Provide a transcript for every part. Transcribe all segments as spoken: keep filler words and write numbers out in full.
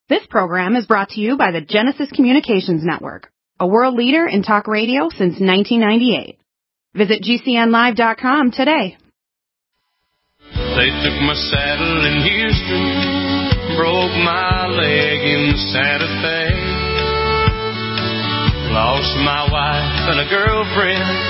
This program is brought to you by the Genesis Communications Network, a world leader in talk radio since nineteen ninety-eight. Visit G C N live dot com today. They took my saddle in Houston, broke my leg in Santa Fe, lost my wife and a girlfriend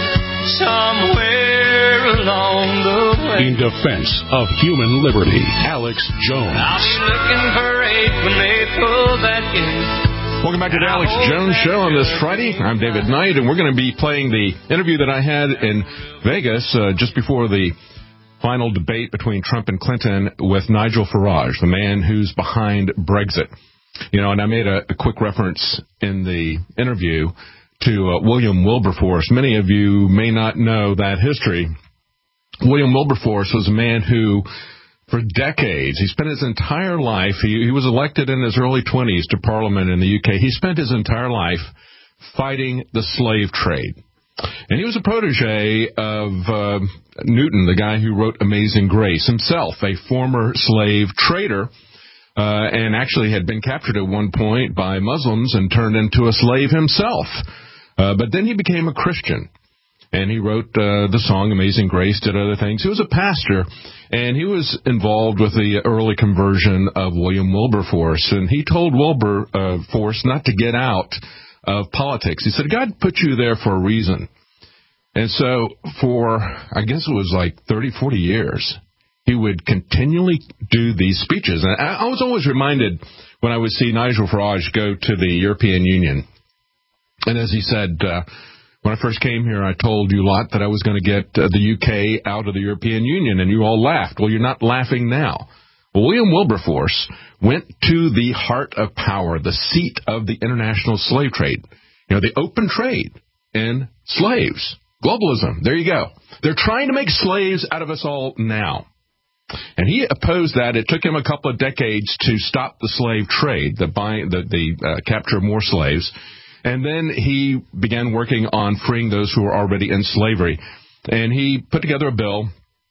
somewhere along the way. In defense of human liberty, Alex Jones. I'll be looking for eight when they pull that gate. Welcome back to the Alex Jones Show on this Friday. I'm David Knight, and we're going to be playing the interview that I had in Vegas uh, just before the final debate between Trump and Clinton with Nigel Farage, the man who's behind Brexit. You know, and I made a, a quick reference in the interview to uh, William Wilberforce. Many of you may not know that history. William Wilberforce was a man who, for decades, he spent his entire life, he, he was elected in his early twenties to Parliament in the U K. He spent his entire life fighting the slave trade. And he was a protege of uh, Newton, the guy who wrote Amazing Grace, himself a former slave trader, uh, and actually had been captured at one point by Muslims and turned into a slave himself. Uh, but then he became a Christian, and he wrote uh, the song Amazing Grace, did other things. He was a pastor, and he was involved with the early conversion of William Wilberforce, and he told Wilberforce not to get out of politics. He said, God put you there for a reason. And so for, I guess it was like thirty, forty years, he would continually do these speeches. And I, I was always reminded when I would see Nigel Farage go to the European Union. And as he said, uh, when I first came here, I told you lot that I was going to get uh, the U K out of the European Union, and you all laughed. Well, you're not laughing now. Well, William Wilberforce went to the heart of power, the seat of the international slave trade, you know, the open trade in slaves, globalism. There you go. They're trying to make slaves out of us all now. And he opposed that. It took him a couple of decades to stop the slave trade, the, buy, the, the uh, capture of more slaves. And then he began working on freeing those who were already in slavery. And he put together a bill.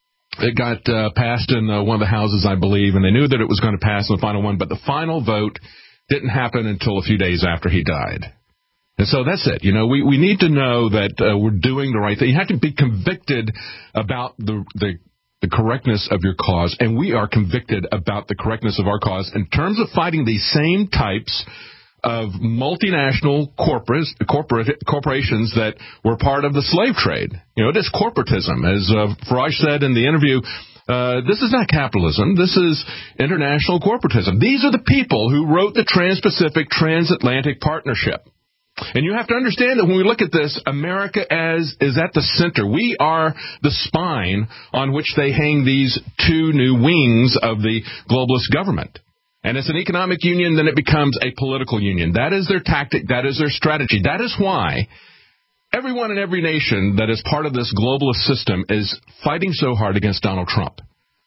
It got uh, passed in uh, one of the houses, I believe, and they knew that it was going to pass in the final one, but the final vote didn't happen until a few days after he died. And so that's it. You know, we, we need to know that uh, we're doing the right thing. You have to be convicted about the, the the correctness of your cause, and we are convicted about the correctness of our cause in terms of fighting these same types of multinational corporate, corporate corporations that were part of the slave trade. You know, it is corporatism. As uh, Farage said in the interview, uh, this is not capitalism. This is international corporatism. These are the people who wrote the Trans-Pacific Transatlantic Partnership. And you have to understand that when we look at this, America as is at the center. We are the spine on which they hang these two new wings of the globalist government. And it's an economic union, then it becomes a political union. That is their tactic. That is their strategy. That is why everyone in every nation that is part of this globalist system is fighting so hard against Donald Trump.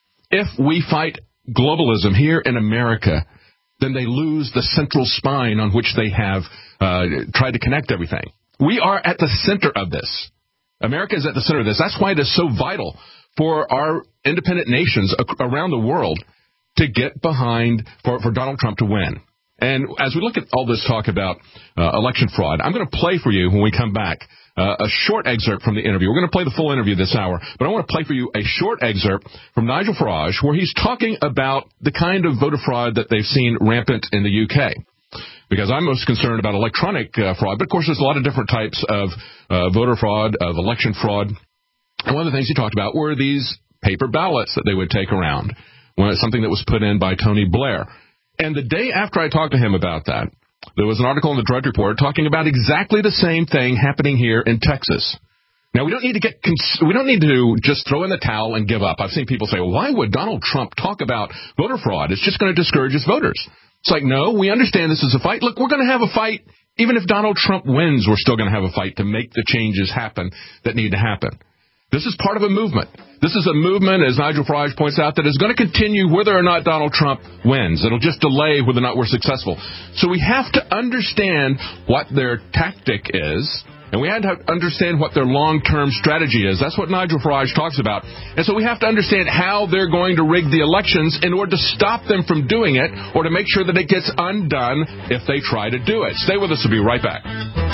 If we fight globalism here in America, then they lose the central spine on which they have uh, tried to connect everything. We are at the center of this. America is at the center of this. That's why it is so vital for our independent nations around the world to get behind for, for Donald Trump to win. And as we look at all this talk about uh, election fraud, I'm going to play for you when we come back uh, a short excerpt from the interview. We're going to play the full interview this hour, but I want to play for you a short excerpt from Nigel Farage where he's talking about the kind of voter fraud that they've seen rampant in the U K. Because I'm most concerned about electronic uh, fraud, but of course there's a lot of different types of uh, voter fraud, of election fraud. And one of the things he talked about were these paper ballots that they would take around. Well, something that was put in by Tony Blair. And the day after I talked to him about that, there was an article in the Drudge Report talking about exactly the same thing happening here in Texas. Now, we don't need to get cons- we don't need to just throw in the towel and give up. I've seen people say, well, why would Donald Trump talk about voter fraud? It's just going to discourage his voters. It's like, no, we understand this is a fight. Look, we're going to have a fight. Even if Donald Trump wins, we're still going to have a fight to make the changes happen that need to happen. This is part of a movement. This is a movement, as Nigel Farage points out, that is going to continue whether or not Donald Trump wins. It'll just delay whether or not we're successful. So we have to understand what their tactic is And we had to understand what their long-term strategy is. That's what Nigel Farage talks about. And so we have to understand how they're going to rig the elections in order to stop them from doing it or to make sure that it gets undone if they try to do it. Stay with us. We'll be right back.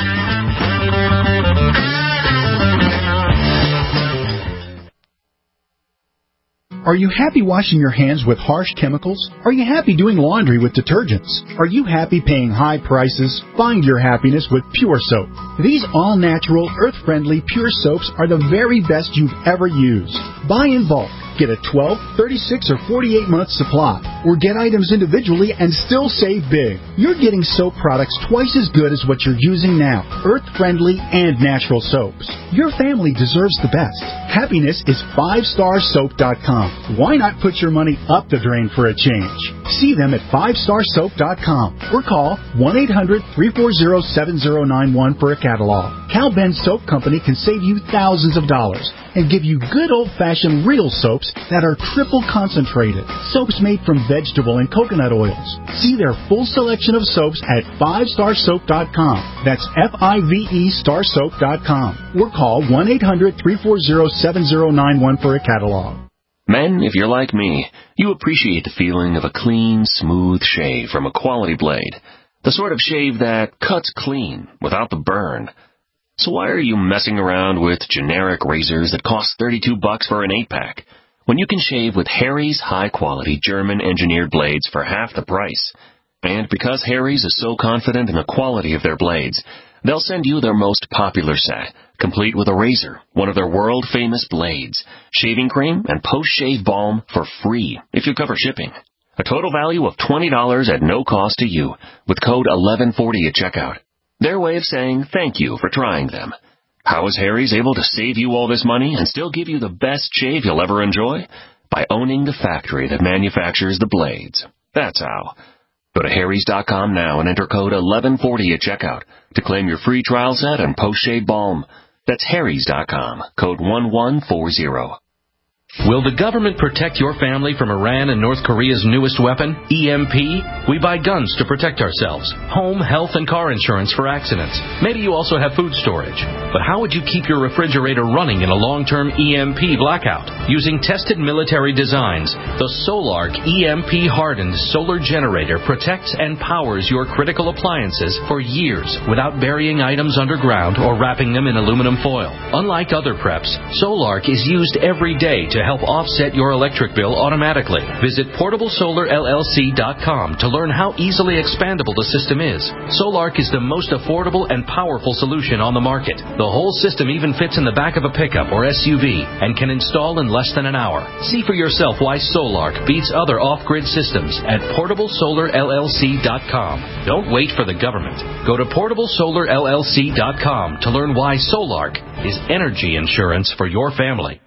Are you happy washing your hands with harsh chemicals? Are you happy doing laundry with detergents? Are you happy paying high prices? Find your happiness with Pure Soap. These all-natural, earth-friendly Pure Soaps are the very best you've ever used. Buy in bulk. Get a twelve, thirty-six, or forty-eight month supply. Or get items individually and still save big. You're getting soap products twice as good as what you're using now. Earth-friendly and natural soaps. Your family deserves the best. Happiness is five star soap dot com. Why not put your money up the drain for a change? See them at five star soap dot com or call one eight hundred, three four zero, seven zero nine one for a catalog. Cal Ben Soap Company can save you thousands of dollars and give you good old-fashioned real soaps that are triple concentrated. Soaps made from vegetable and coconut oils. See their full selection of soaps at five star soap dot com. That's F I V E star soap dot com. Or call one eight hundred, three four zero, seven zero nine one for a catalog. Men, if you're like me, you appreciate the feeling of a clean, smooth shave from a quality blade. The sort of shave that cuts clean without the burn. So why are you messing around with generic razors that cost thirty-two bucks for an eight-pack when you can shave with Harry's high-quality German-engineered blades for half the price? And because Harry's is so confident in the quality of their blades, they'll send you their most popular set, complete with a razor, one of their world-famous blades, shaving cream, and post-shave balm for free if you cover shipping. A total value of twenty dollars at no cost to you with code eleven forty at checkout. Their way of saying thank you for trying them. How is Harry's able to save you all this money and still give you the best shave you'll ever enjoy? By owning the factory that manufactures the blades. That's how. Go to harrys dot com now and enter code eleven forty at checkout to claim your free trial set and post-shave balm. That's harrys dot com, code one one four zero. Will the government protect your family from Iran and North Korea's newest weapon, E M P? We buy guns to protect ourselves, home, health, and car insurance for accidents. Maybe you also have food storage. But how would you keep your refrigerator running in a long-term E M P blackout? Using tested military designs, the Solark E M P-hardened solar generator protects and powers your critical appliances for years without burying items underground or wrapping them in aluminum foil. Unlike other preps, Solark is used every day to help offset your electric bill automatically. Visit portable solar L L C dot com to learn how easily expandable the system is. Solark is the most affordable and powerful solution on the market. The whole system even fits in the back of a pickup or S U V and can install in less than an hour. See for yourself why Solark beats other off-grid systems at portable solar L L C dot com. Don't wait for the government. Go to portable solar L L C dot com to learn why Solark is energy insurance for your family.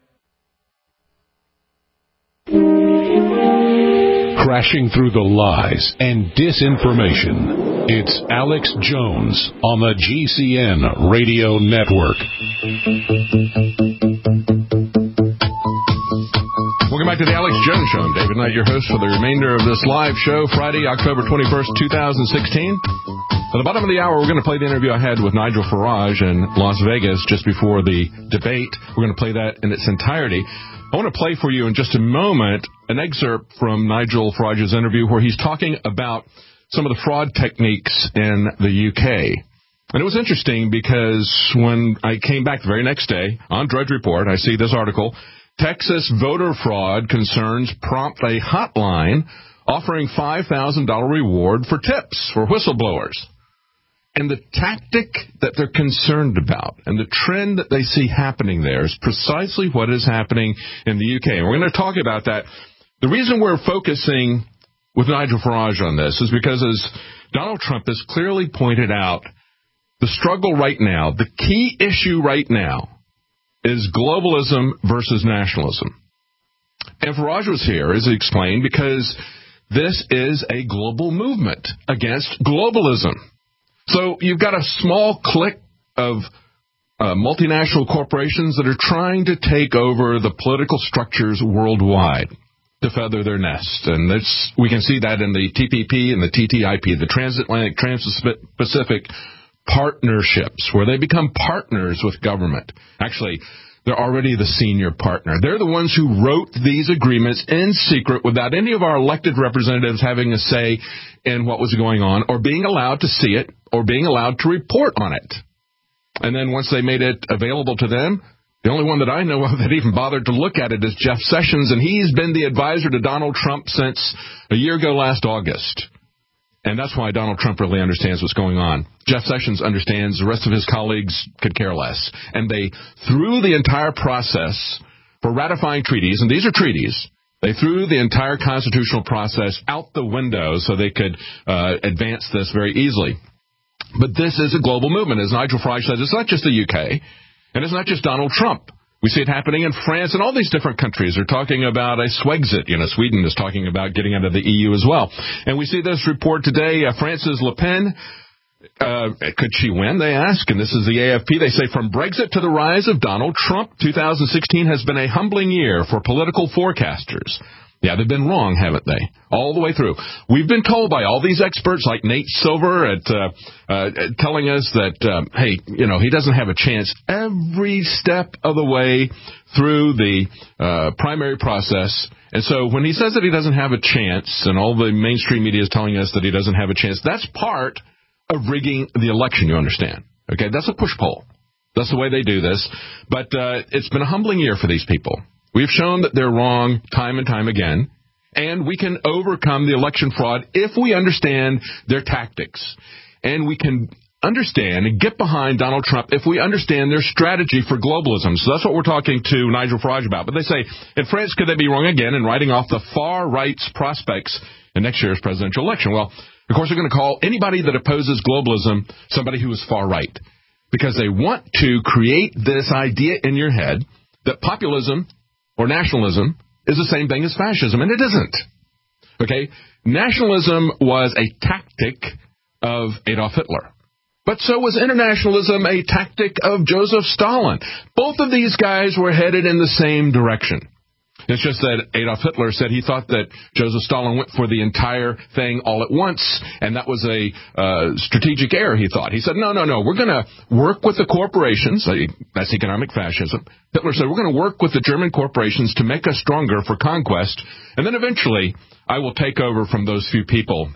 Crashing through the lies and disinformation. It's Alex Jones on the G C N Radio Network. Welcome back to the Alex Jones Show. I'm David Knight, your host for the remainder of this live show, Friday, October twenty-first, twenty sixteen. At the bottom of the hour, we're going to play the interview I had with Nigel Farage in Las Vegas just before the debate. We're going to play that in its entirety. I want to play for you in just a moment an excerpt from Nigel Farage's interview where he's talking about some of the fraud techniques in the U K. And it was interesting because when I came back the very next day on Drudge Report, I see this article, Texas voter fraud concerns prompt a hotline offering five thousand dollars reward for tips for whistleblowers. And the tactic that they're concerned about and the trend that they see happening there is precisely what is happening in the U K. And we're going to talk about that. The reason we're focusing with Nigel Farage on this is because, as Donald Trump has clearly pointed out, the struggle right now, the key issue right now, is globalism versus nationalism. And Farage was here, as he explained, because this is a global movement against globalism. So you've got a small clique of uh, multinational corporations that are trying to take over the political structures worldwide to feather their nest. And that's, we can see that in the T P P and the T T I P, the Transatlantic Trans-Pacific partnerships, where they become partners with government. Actually, they're already the senior partner. They're the ones who wrote these agreements in secret without any of our elected representatives having a say in what was going on or being allowed to see it or being allowed to report on it. And then once they made it available to them, the only one that I know of that even bothered to look at it is Jeff Sessions, and he's been the advisor to Donald Trump since a year ago last August. And that's why Donald Trump really understands what's going on. Jeff Sessions understands. The rest of his colleagues could care less. And they threw the entire process for ratifying treaties, and these are treaties, they threw the entire constitutional process out the window so they could uh, advance this very easily. But this is a global movement. As Nigel Farage says, it's not just the U K. And it's not just Donald Trump. We see it happening in France and all these different countries are talking about a Swexit. You know, Sweden is talking about getting out of the E U as well. And we see this report today, uh, France's Le Pen, uh, could she win, they ask? And this is the A F P. They say, from Brexit to the rise of Donald Trump, two thousand sixteen has been a humbling year for political forecasters. Yeah, they've been wrong, haven't they? All the way through. We've been told by all these experts like Nate Silver at uh, uh, telling us that, uh, hey, you know, he doesn't have a chance every step of the way through the uh, primary process. And so when he says that he doesn't have a chance, and all the mainstream media is telling us that he doesn't have a chance, that's part of rigging the election, you understand. Okay, that's a push poll. That's the way they do this. But uh, it's been a humbling year for these people. We've shown that they're wrong time and time again, and we can overcome the election fraud if we understand their tactics. And we can understand and get behind Donald Trump if we understand their strategy for globalism. So that's what we're talking to Nigel Farage about. But they say, in France, could they be wrong again in writing off the far right's prospects in next year's presidential election? Well, of course, they're going to call anybody that opposes globalism somebody who is far right, because they want to create this idea in your head that populism or nationalism is the same thing as fascism, and it isn't. Okay? Nationalism was a tactic of Adolf Hitler. But so was internationalism a tactic of Joseph Stalin. Both of these guys were headed in the same direction. It's just that Adolf Hitler said he thought that Joseph Stalin went for the entire thing all at once, and that was a uh, strategic error, he thought. He said, no, no, no, we're going to work with the corporations. That's economic fascism. Hitler said, we're going to work with the German corporations to make us stronger for conquest, and then eventually I will take over from those few people,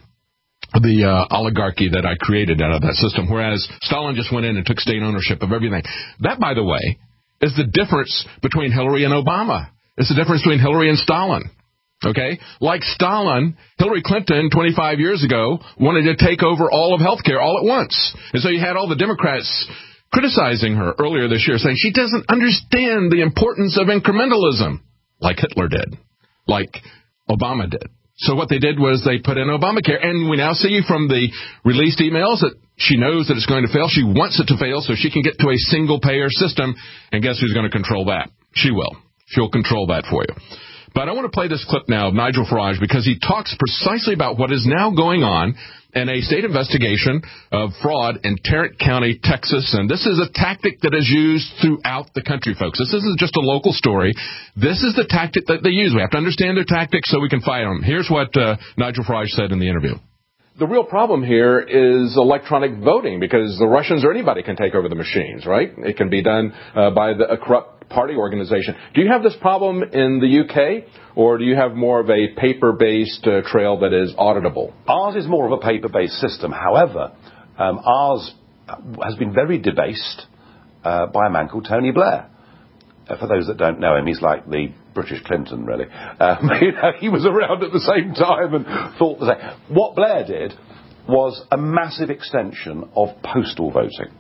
the uh, oligarchy that I created out of that system, whereas Stalin just went in and took state ownership of everything. That, by the way, is the difference between Hillary and Obama. It's the difference between Hillary and Stalin, okay? Like Stalin, Hillary Clinton twenty-five years ago wanted to take over all of healthcare all at once. And so you had all the Democrats criticizing her earlier this year, saying she doesn't understand the importance of incrementalism, like Hitler did, like Obama did. So what they did was they put in Obamacare, and we now see from the released emails that she knows that it's going to fail. She wants it to fail so she can get to a single-payer system, and guess who's going to control that? She will. She'll control that for you. But I want to play this clip now of Nigel Farage because he talks precisely about what is now going on in a state investigation of fraud in Tarrant County, Texas. And this is a tactic that is used throughout the country, folks. This isn't just a local story. This is the tactic that they use. We have to understand their tactics so we can fight them. Here's what uh, Nigel Farage said in the interview. The real problem here is electronic voting, because the Russians or anybody can take over the machines, right? It can be done uh, by the, a corrupt party organization. Do you have this problem in the U K, or do you have more of a paper-based uh, trail that is auditable? Ours is more of a paper-based system. However, um, ours has been very debased uh, by a man called Tony Blair. Uh, for those that don't know him, he's like the British Clinton, really. Um, you know, he was around at the same time and thought the same. What Blair did was a massive extension of postal voting.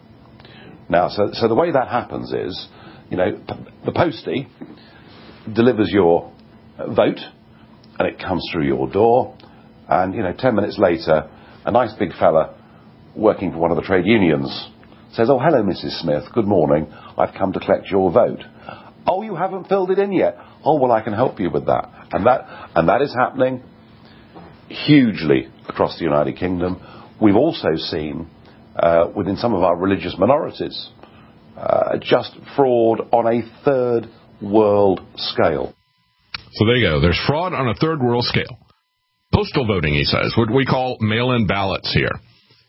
Now, so, so the way that happens is, you know, the postie delivers your vote, and it comes through your door, and, you know, ten minutes later, a nice big fella working for one of the trade unions says, oh, hello, Missus Smith, good morning, I've come to collect your vote. Oh, you haven't filled it in yet? Oh, well, I can help you with that. And that, and that is happening hugely across the United Kingdom. We've also seen, uh, within some of our religious minorities, Uh, just fraud on a third world scale. So there you go. There's fraud on a third world scale. Postal voting, he says, what we call mail-in ballots here.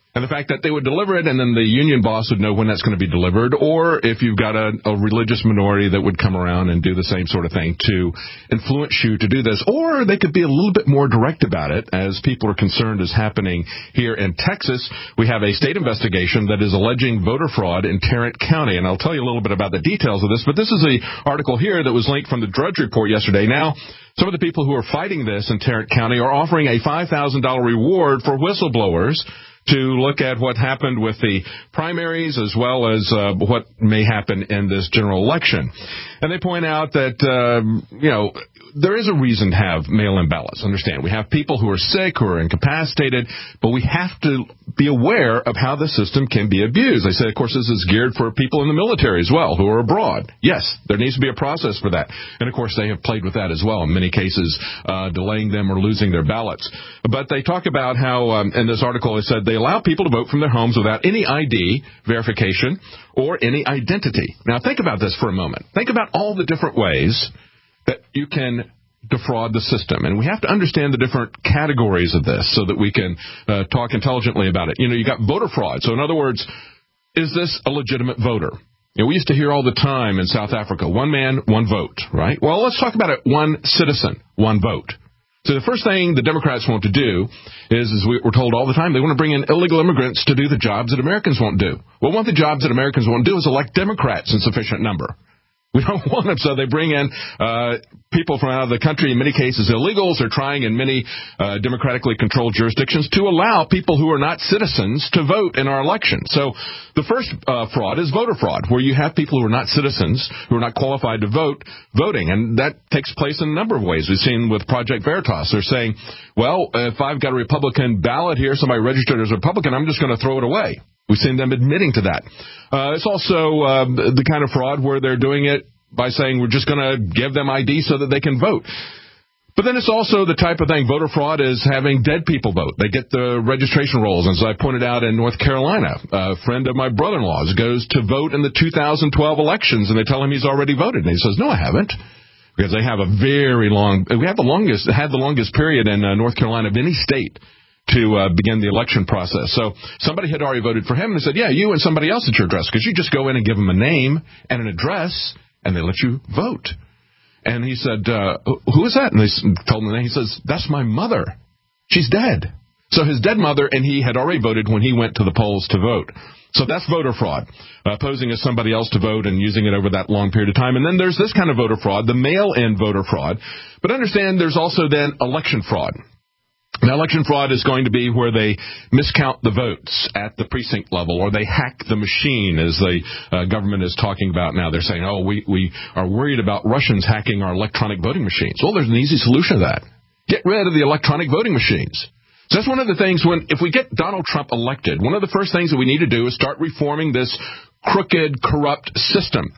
And the fact that they would deliver it and then the union boss would know when that's going to be delivered, or if you've got a, a religious minority that would come around and do the same sort of thing to influence you to do this. Or they could be a little bit more direct about it, as people are concerned is happening here in Texas. We have a state investigation that is alleging voter fraud in Tarrant County, and I'll tell you a little bit about the details of this, but this is an article here that was linked from the Drudge Report yesterday. Now, some of the people who are fighting this in Tarrant County are offering a five thousand dollars reward for whistleblowers to look at what happened with the primaries as well as uh, what may happen in this general election. And they point out that, um, you know, there is a reason to have mail-in ballots. Understand, we have people who are sick, who are incapacitated, but we have to be aware of how the system can be abused. They say, of course, this is geared for people in the military as well who are abroad. Yes, there needs to be a process for that. And, of course, they have played with that as well, in many cases, uh, delaying them or losing their ballots. But they talk about how, um, in this article, they said they allow people to vote from their homes without any I D verification or any identity. Now, think about this for a moment. Think about all the different ways that you can defraud the system. And we have to understand the different categories of this so that we can uh, talk intelligently about it. You know, you got voter fraud. So in other words, is this a legitimate voter? You know, we used to hear all the time in South Africa, one man, one vote, right? Well, let's talk about it. One citizen, one vote. So the first thing the Democrats want to do is, as we're told all the time, they want to bring in illegal immigrants to do the jobs that Americans won't do. Well, one of the jobs that Americans won't do is elect Democrats in sufficient number. We don't want them, so they bring in uh people from out of the country, in many cases illegals. They're trying in many uh democratically controlled jurisdictions to allow people who are not citizens to vote in our election. So the first uh fraud is voter fraud, where you have people who are not citizens, who are not qualified to vote, voting. And that takes place in a number of ways. We've seen with Project Veritas. They're saying, well, if I've got a Republican ballot here, somebody registered as a Republican, I'm just going to throw it away. We've seen them admitting to that. Uh, it's also uh, the kind of fraud where they're doing it by saying we're just going to give them I D so that they can vote. But then it's also the type of thing, voter fraud is having dead people vote. They get the registration rolls. And as I pointed out in North Carolina, a friend of my brother-in-law's goes to vote in the two thousand twelve elections, and they tell him he's already voted. And he says, no, I haven't. Because they have a very long, we have the longest, had the longest period in uh, North Carolina of any state to uh, begin the election process. So somebody had already voted for him, and they said, yeah, you and somebody else at your address, because you just go in and give them a name and an address, and they let you vote. And he said, uh, who is that? And they told him the name. He says, that's my mother. She's dead. So his dead mother, and he had already voted when he went to the polls to vote. So that's voter fraud, uh, posing as somebody else to vote and using it over that long period of time. And then there's this kind of voter fraud, the mail-in voter fraud. But understand there's also then election fraud. Now, election fraud is going to be where they miscount the votes at the precinct level, or they hack the machine, as the uh, government is talking about now. They're saying, oh, we, we are worried about Russians hacking our electronic voting machines. Well, there's an easy solution to that. Get rid of the electronic voting machines. So that's one of the things when, if we get Donald Trump elected, one of the first things that we need to do is start reforming this crooked, corrupt system.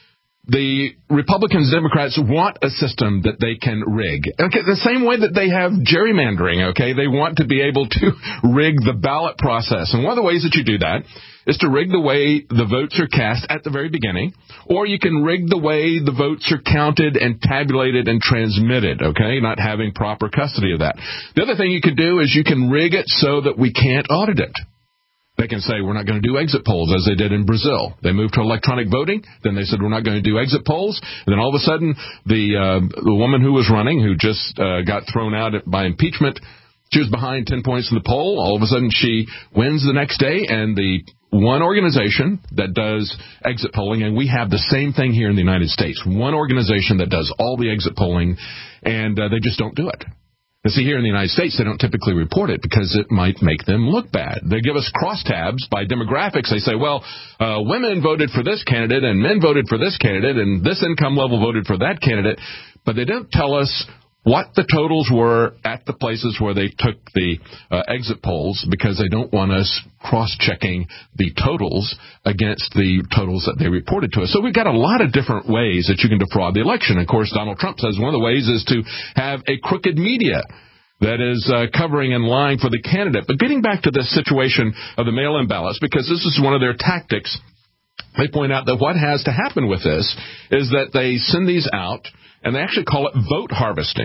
The Republicans, Democrats want a system that they can rig. Okay, the same way that they have gerrymandering, okay? They want to be able to rig the ballot process. And one of the ways that you do that is to rig the way the votes are cast at the very beginning, or you can rig the way the votes are counted and tabulated and transmitted, okay? Not having proper custody of that. The other thing you could do is you can rig it so that we can't audit it. They can say, we're not going to do exit polls, as they did in Brazil. They moved to electronic voting. Then they said, we're not going to do exit polls. And then all of a sudden, the uh, the woman who was running, who just uh, got thrown out by impeachment, she was behind ten points in the poll. All of a sudden, she wins the next day. And the one organization that does exit polling, and we have the same thing here in the United States, one organization that does all the exit polling, and uh, they just don't do it. And see, here in the United States, they don't typically report it because it might make them look bad. They give us crosstabs by demographics. They say, well, uh, women voted for this candidate and men voted for this candidate and this income level voted for that candidate. But they don't tell us what the totals were at the places where they took the uh, exit polls, because they don't want us cross-checking the totals against the totals that they reported to us. So we've got a lot of different ways that you can defraud the election. Of course, Donald Trump says one of the ways is to have a crooked media that is uh, covering and lying for the candidate. But getting back to this situation of the mail-in ballots, because this is one of their tactics, they point out that what has to happen with this is that they send these out, and they actually call it vote harvesting.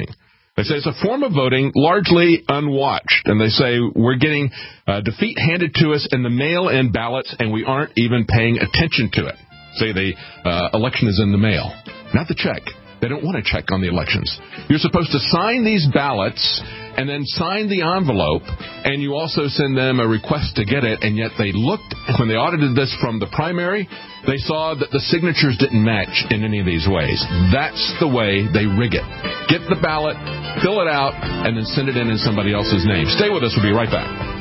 They say it's a form of voting largely unwatched, and they say we're getting uh, defeat handed to us in the mail-in ballots, and we aren't even paying attention to it. Say the uh, election is in the mail, not the check. They don't want to check on the elections. You're supposed to sign these ballots and then sign the envelope, and you also send them a request to get it, and yet they looked, when they audited this from the primary, they saw that the signatures didn't match in any of these ways. That's the way they rig it. Get the ballot, fill it out, and then send it in in somebody else's name. Stay with us. We'll be right back.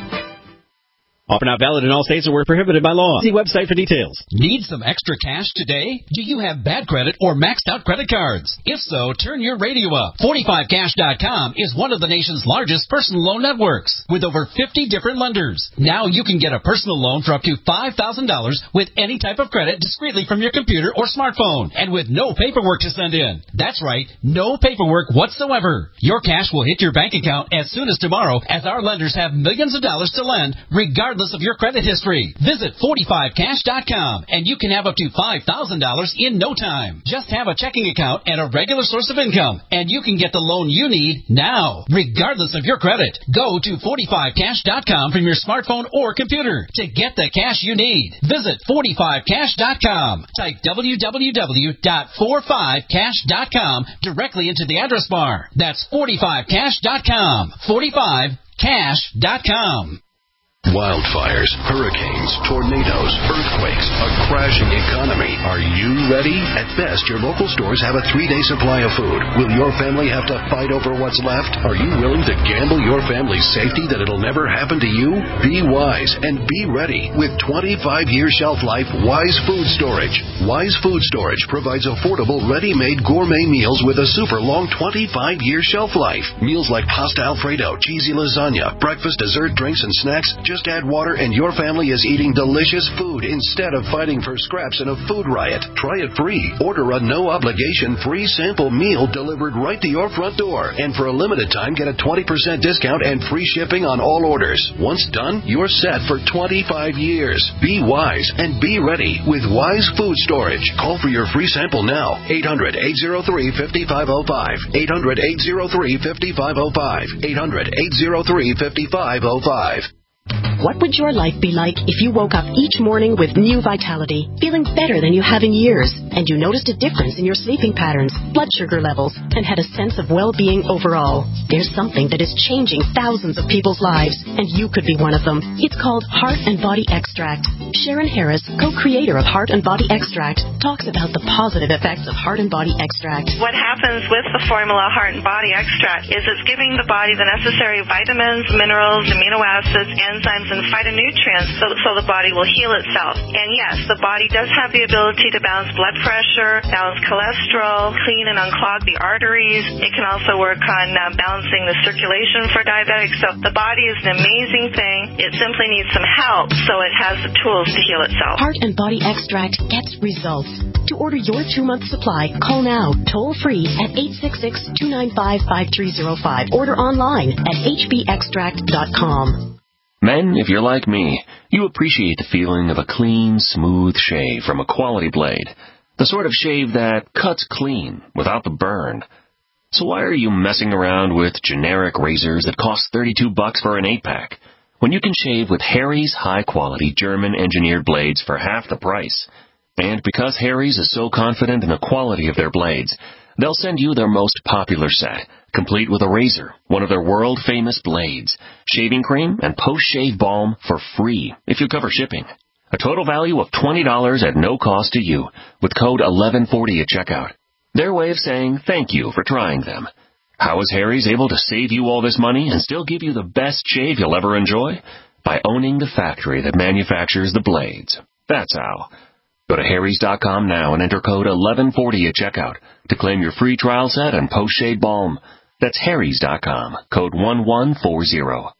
Offer not valid in all states or were prohibited by law. See website for details. Need some extra cash today? Do you have bad credit or maxed out credit cards? If so, turn your radio up. forty-five cash dot com is one of the nation's largest personal loan networks with over fifty different lenders. Now you can get a personal loan for up to five thousand dollars with any type of credit discreetly from your computer or smartphone and with no paperwork to send in. That's right, no paperwork whatsoever. Your cash will hit your bank account as soon as tomorrow, as our lenders have millions of dollars to lend regardless of your credit history. Visit forty-five cash dot com and you can have up to five thousand dollars in no time. Just have a checking account and a regular source of income, and you can get the loan you need now, regardless of your credit. Go to forty-five cash dot com from your smartphone or computer to get the cash you need. Visit forty-five cash dot com. Type w w w dot forty-five cash dot com directly into the address bar. That's forty-five cash dot com. forty-five cash dot com. Wildfires, hurricanes, tornadoes, earthquakes, a crashing economy. Are you ready? At best, your local stores have a three-day supply of food. Will your family have to fight over what's left? Are you willing to gamble your family's safety that it'll never happen to you? Be wise and be ready with twenty-five year shelf life Wise Food Storage. Wise Food Storage provides affordable, ready-made gourmet meals with a super long twenty-five year shelf life. Meals like pasta Alfredo, cheesy lasagna, breakfast, dessert, drinks, and snacks. Just add water and your family is eating delicious food instead of fighting for scraps in a food riot. Try it free. Order a no-obligation free sample meal delivered right to your front door. And for a limited time, get a twenty percent discount and free shipping on all orders. Once done, you're set for twenty-five years. Be wise and be ready with Wise Food Storage. Call for your free sample now. eight hundred, eight oh three, five five oh five. eight hundred, eight oh three, five five oh five. eight hundred, eight oh three, five five oh five. What would your life be like if you woke up each morning with new vitality, feeling better than you have in years, and you noticed a difference in your sleeping patterns, blood sugar levels, and had a sense of well-being overall? There's something that is changing thousands of people's lives, and you could be one of them. It's called Heart and Body Extract. Sharon Harris, co-creator of Heart and Body Extract, talks about the positive effects of Heart and Body Extract. What happens with the formula Heart and Body Extract is it's giving the body the necessary vitamins, minerals, amino acids, enzymes, and phytonutrients so, so the body will heal itself. And yes, the body does have the ability to balance blood pressure, balance cholesterol, clean and unclog the arteries. It can also work on uh, balancing the circulation for diabetics. So the body is an amazing thing. It simply needs some help so it has the tools to heal itself. Heart and Body Extract gets results. To order your two-month supply, call now, toll-free at eight six six, two nine five, five three zero five. Order online at h b extract dot com. Men, if you're like me, you appreciate the feeling of a clean, smooth shave from a quality blade. The sort of shave that cuts clean without the burn. So why are you messing around with generic razors that cost thirty-two bucks for an eight-pack when you can shave with Harry's high-quality German-engineered blades for half the price? And because Harry's is so confident in the quality of their blades, they'll send you their most popular set, complete with a razor, one of their world-famous blades, shaving cream, and post-shave balm for free if you cover shipping. A total value of twenty dollars at no cost to you with code eleven forty at checkout. Their way of saying thank you for trying them. How is Harry's able to save you all this money and still give you the best shave you'll ever enjoy? By owning the factory that manufactures the blades. That's how. Go to harrys dot com now and enter code eleven forty at checkout to claim your free trial set and post-shave balm. That's harrys dot com, code one one four zero.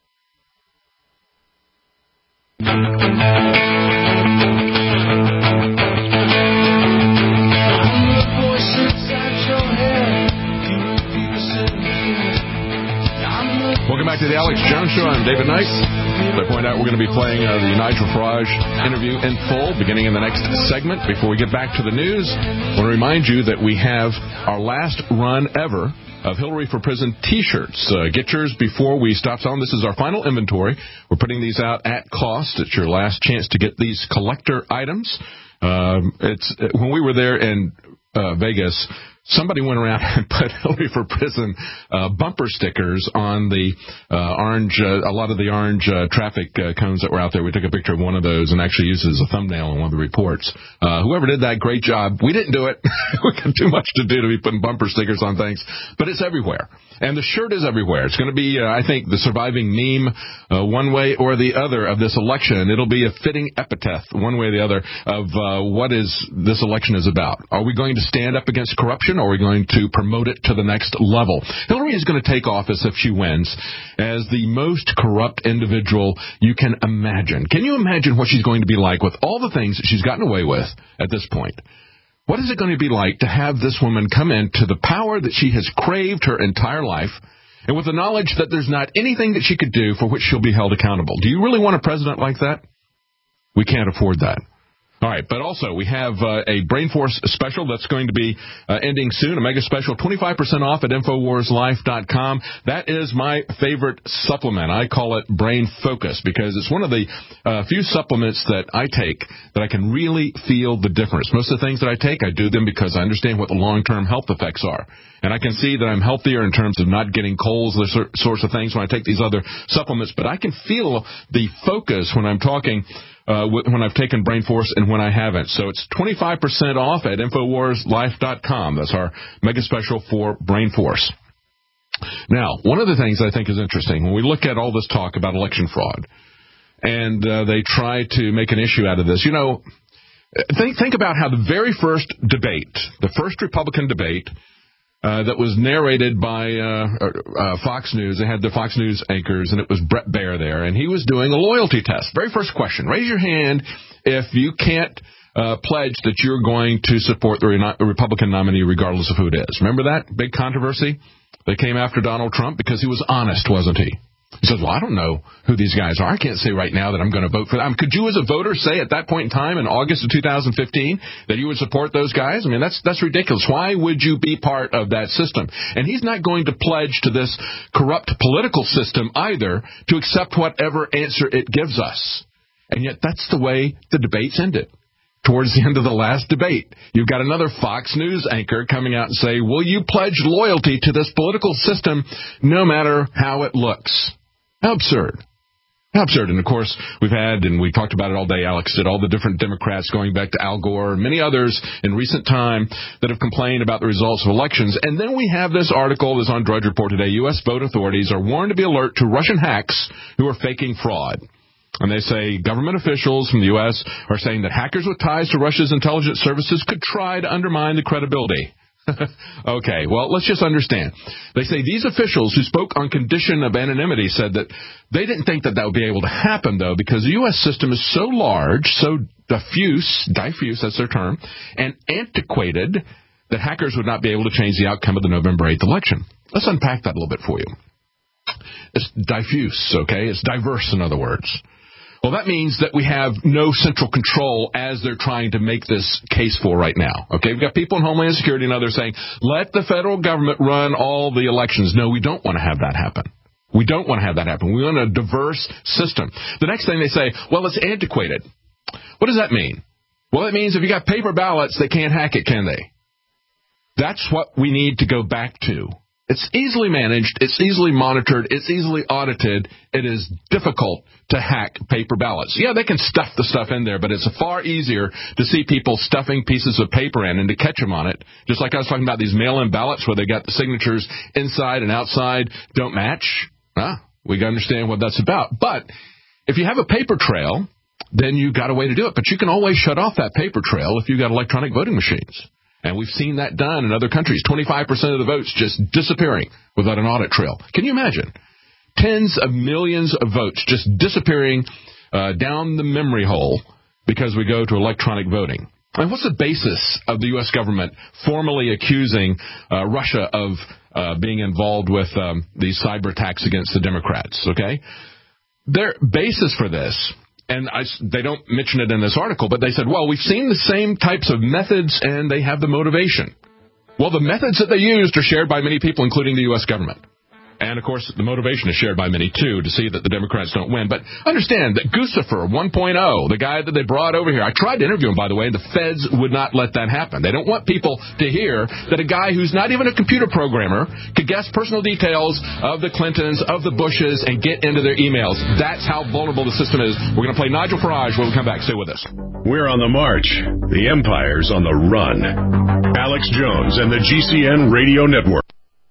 Welcome back to the Alex Jones Show. I'm David Knight. As I point out, we're going to be playing uh, the Nigel Farage interview in full beginning in the next segment. Before we get back to the news, I want to remind you that we have our last run ever of Hillary for Prison T-shirts. Uh, get yours before we stop selling. This is our final inventory. We're putting these out at cost. It's your last chance to get these collector items. Um, it's when we were there in uh, Vegas, somebody went around and put Hillary for Prison uh, bumper stickers on the uh, orange, uh, a lot of the orange uh, traffic uh, cones that were out there. We took a picture of one of those and actually used it as a thumbnail in one of the reports. Uh, whoever did that, great job. We didn't do it. We got too much to do to be putting bumper stickers on things, but it's everywhere. And the shirt is everywhere. It's going to be, uh, I think, the surviving meme uh, one way or the other of this election. It'll be a fitting epitaph one way or the other of uh, what is this election is about. Are we going to stand up against corruption, or are we going to promote it to the next level? Hillary is going to take office, if she wins, as the most corrupt individual you can imagine. Can you imagine what she's going to be like with all the things that she's gotten away with at this point? What is it going to be like to have this woman come into the power that she has craved her entire life, and with the knowledge that there's not anything that she could do for which she'll be held accountable? Do you really want a president like that? We can't afford that. All right, but also we have uh, a BrainForce special that's going to be uh, ending soon, a mega special, twenty-five percent off at Infowars Life dot com. That is my favorite supplement. I call it Brain Focus because it's one of the uh, few supplements that I take that I can really feel the difference. Most of the things that I take, I do them because I understand what the long-term health effects are. And I can see that I'm healthier in terms of not getting colds, those sorts of things when I take these other supplements. But I can feel the focus when I'm talking Uh, when I've taken BrainForce and when I haven't. So it's twenty-five percent off at Infowars Life dot com. That's our mega special for BrainForce. Now, one of the things I think is interesting, when we look at all this talk about election fraud, and uh, they try to make an issue out of this, you know, think, think about how the very first debate, the first Republican debate, Uh, that was narrated by uh, uh, Fox News. They had the Fox News anchors, and it was Bret Baier there, and he was doing a loyalty test. Very first question, raise your hand if you can't uh, pledge that you're going to support the re- Republican nominee regardless of who it is. Remember that big controversy? They came after Donald Trump because he was honest, wasn't he? He says, well, I don't know who these guys are. I can't say right now that I'm going to vote for them. Could you as a voter say at that point in time in August of two thousand fifteen that you would support those guys? I mean, that's that's ridiculous. Why would you be part of that system? And he's not going to pledge to this corrupt political system either to accept whatever answer it gives us. And yet that's the way the debates ended. Towards the end of the last debate, you've got another Fox News anchor coming out and say, will you pledge loyalty to this political system no matter how it looks? How absurd. How absurd. And, of course, we've had, and we talked about it all day, Alex, did all the different Democrats going back to Al Gore and many others in recent time that have complained about the results of elections. And then we have this article that's on Drudge Report today. U S vote authorities are warned to be alert to Russian hacks who are faking fraud. And they say government officials from the U S are saying that hackers with ties to Russia's intelligence services could try to undermine the credibility. Okay, well, let's just understand. They say these officials who spoke on condition of anonymity said that they didn't think that that would be able to happen, though, because the U S system is so large, so diffuse, diffuse, that's their term, and antiquated that hackers would not be able to change the outcome of the November eighth election. Let's unpack that a little bit for you. It's diffuse, okay? It's diverse, in other words. Well, that means that we have no central control as they're trying to make this case for right now. Okay, we've got people in Homeland Security and others saying, let the federal government run all the elections. No, we don't want to have that happen. We don't want to have that happen. We want a diverse system. The next thing they say, well, it's antiquated. What does that mean? Well, it means if you got paper ballots, they can't hack it, can they? That's what we need to go back to. It's easily managed, it's easily monitored, it's easily audited. It is difficult to hack paper ballots. Yeah, they can stuff the stuff in there, but it's far easier to see people stuffing pieces of paper in and to catch them on it. Just like I was talking about these mail-in ballots where they got the signatures inside and outside don't match. Huh? We got to understand what that's about. But if you have a paper trail, then you've got a way to do it. But you can always shut off that paper trail if you've got electronic voting machines. And we've seen that done in other countries. twenty-five percent of the votes just disappearing without an audit trail. Can you imagine? Tens of millions of votes just disappearing uh, down the memory hole because we go to electronic voting. And what's the basis of the U S government formally accusing uh, Russia of uh, being involved with um, these cyber attacks against the Democrats, okay? Their basis for this, and I, they don't mention it in this article, but they said, well, we've seen the same types of methods and they have the motivation. Well, the methods that they used are shared by many people, including the U S government. And, of course, the motivation is shared by many, too, to see that the Democrats don't win. But understand that Guccifer one point oh, the guy that they brought over here, I tried to interview him, by the way, and the feds would not let that happen. They don't want people to hear that a guy who's not even a computer programmer could guess personal details of the Clintons, of the Bushes, and get into their emails. That's how vulnerable the system is. We're going to play Nigel Farage when we come back. Stay with us. We're on the march. The empire's on the run. Alex Jones and the G C N Radio Network.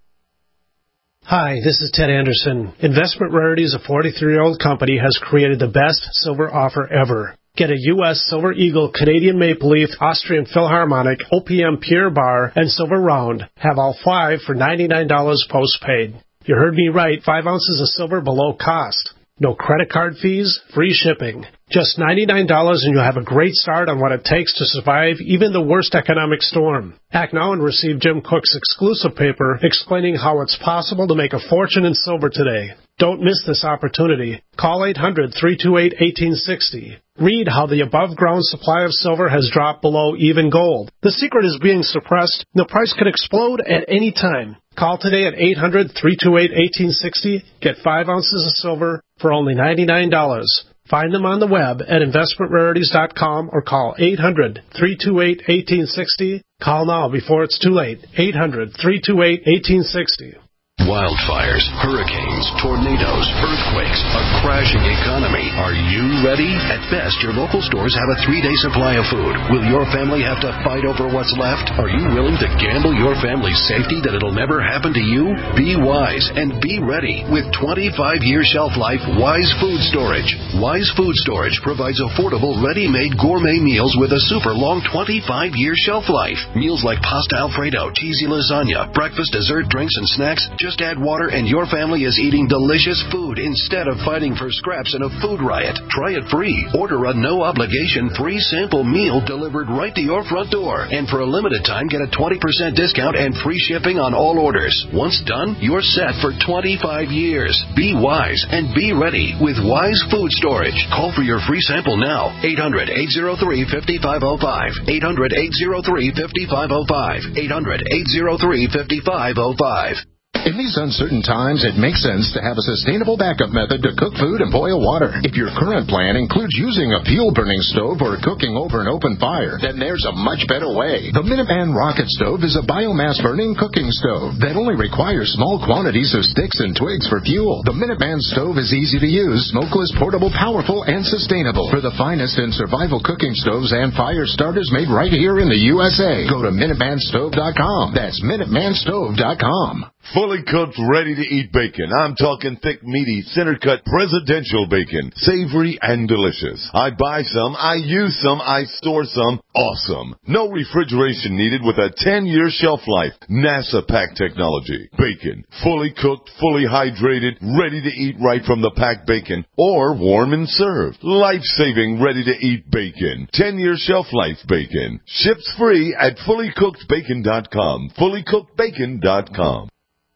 Hi, this is Ted Anderson. Investment Rarities, a forty-three-year-old company, has created the best silver offer ever. Get a U S Silver Eagle, Canadian Maple Leaf, Austrian Philharmonic, O P M Pure Bar, and Silver Round. Have all five for ninety-nine dollars postpaid. You heard me right, five ounces of silver below cost. No credit card fees, free shipping. Just ninety-nine dollars and you'll have a great start on what it takes to survive even the worst economic storm. Act now and receive Jim Cook's exclusive paper explaining how it's possible to make a fortune in silver today. Don't miss this opportunity. Call eight hundred, three two eight, one eight six zero. Read how the above-ground supply of silver has dropped below even gold. The secret is being suppressed. The price could explode at any time. Call today at eight hundred, three two eight, one eight six zero. Get five ounces of silver for only ninety-nine dollars. Find them on the web at investment rarities dot com or call eight hundred, three two eight, one eight six zero. Call now before it's too late. eight hundred, three two eight, one eight six zero. Wildfires, hurricanes, tornadoes, earthquakes, a crashing economy. Are you ready? At best, your local stores have a three-day supply of food. Will your family have to fight over what's left? Are you willing to gamble your family's safety that it'll never happen to you? Be wise and be ready with twenty-five year shelf life Wise Food Storage. Wise Food Storage provides affordable, ready-made gourmet meals with a super long twenty-five year shelf life. Meals like pasta Alfredo, cheesy lasagna, breakfast, dessert, drinks, and snacks. Just add water and your family is eating delicious food instead of fighting for scraps in a food riot. Try it free. Order a no-obligation free sample meal delivered right to your front door. And for a limited time, get a twenty percent discount and free shipping on all orders. Once done, you're set for twenty-five years. Be wise and be ready with Wise Food Storage. Call for your free sample now. eight hundred, eight oh three, five five oh five. eight hundred, eight oh three, five five oh five. eight hundred, eight oh three, five five oh five. In these uncertain times, it makes sense to have a sustainable backup method to cook food and boil water. If your current plan includes using a fuel-burning stove or cooking over an open fire, then there's a much better way. The Minuteman Rocket Stove is a biomass-burning cooking stove that only requires small quantities of sticks and twigs for fuel. The Minuteman Stove is easy to use, smokeless, portable, powerful, and sustainable. For the finest in survival cooking stoves and fire starters made right here in the U S A, go to minuteman stove dot com. That's minuteman stove dot com. Fully cooked, ready-to-eat bacon. I'm talking thick, meaty, center-cut, presidential bacon. Savory and delicious. I buy some, I use some, I store some. Awesome. No refrigeration needed with a ten year shelf life. NASA pack technology. Bacon. Fully cooked, fully hydrated, ready to eat right from the packed bacon. Or warm and served. Life-saving, ready-to-eat bacon. ten year shelf life bacon. Ships free at fully cooked bacon dot com. fully cooked bacon dot com.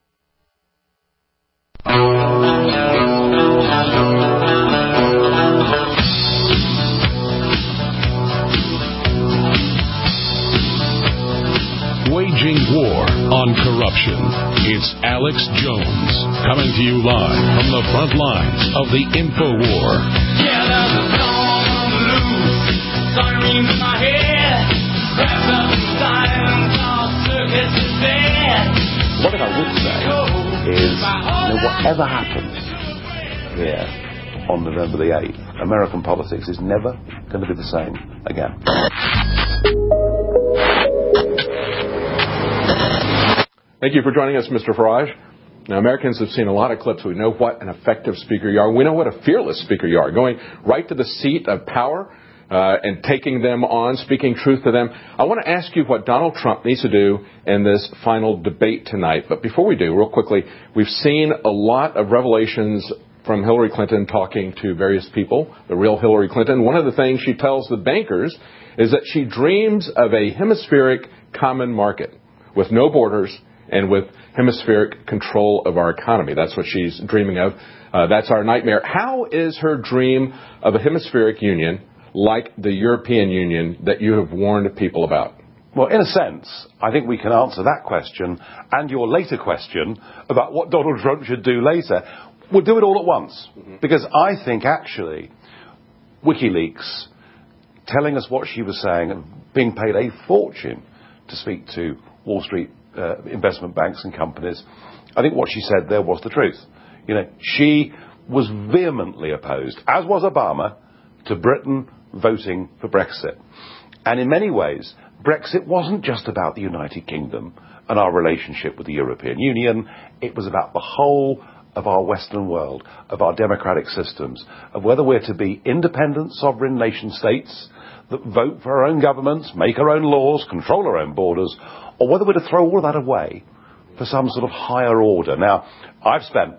Waging war on corruption. It's Alex Jones coming to you live from the front lines of the info war. Yeah, there's a storm on the loose. Sirens in my head. Wrapped up in silence. All circuits is dead. What I would say is, you know, whatever happens here on November the eighth, American politics is never going to be the same again. Thank you for joining us, Mister Farage. Now, Americans have seen a lot of clips. We know what an effective speaker you are. We know what a fearless speaker you are, going right to the seat of power uh, and taking them on, speaking truth to them. I want to ask you what Donald Trump needs to do in this final debate tonight. But before we do, real quickly, we've seen a lot of revelations from Hillary Clinton talking to various people, the real Hillary Clinton. One of the things she tells the bankers is that she dreams of a hemispheric common market with no borders and with hemispheric control of our economy. That's what she's dreaming of. Uh, that's our nightmare. How is her dream of a hemispheric union like the European Union that you have warned people about? Well, in a sense, I think we can answer that question and your later question about what Donald Trump should do later. We'll do it all at once. Mm-hmm. Because I think, actually, WikiLeaks telling us what she was saying and being paid a fortune to speak to Wall Street uh, investment banks and companies, I think what she said there was the truth. You know, she was vehemently opposed, as was Obama, to Britain voting for Brexit. And in many ways, Brexit wasn't just about the United Kingdom and our relationship with the European Union. It was about the whole of our Western world, of our democratic systems, of whether we're to be independent, sovereign nation states that vote for our own governments, make our own laws, control our own borders, or whether we're to throw all of that away for some sort of higher order. Now, I've spent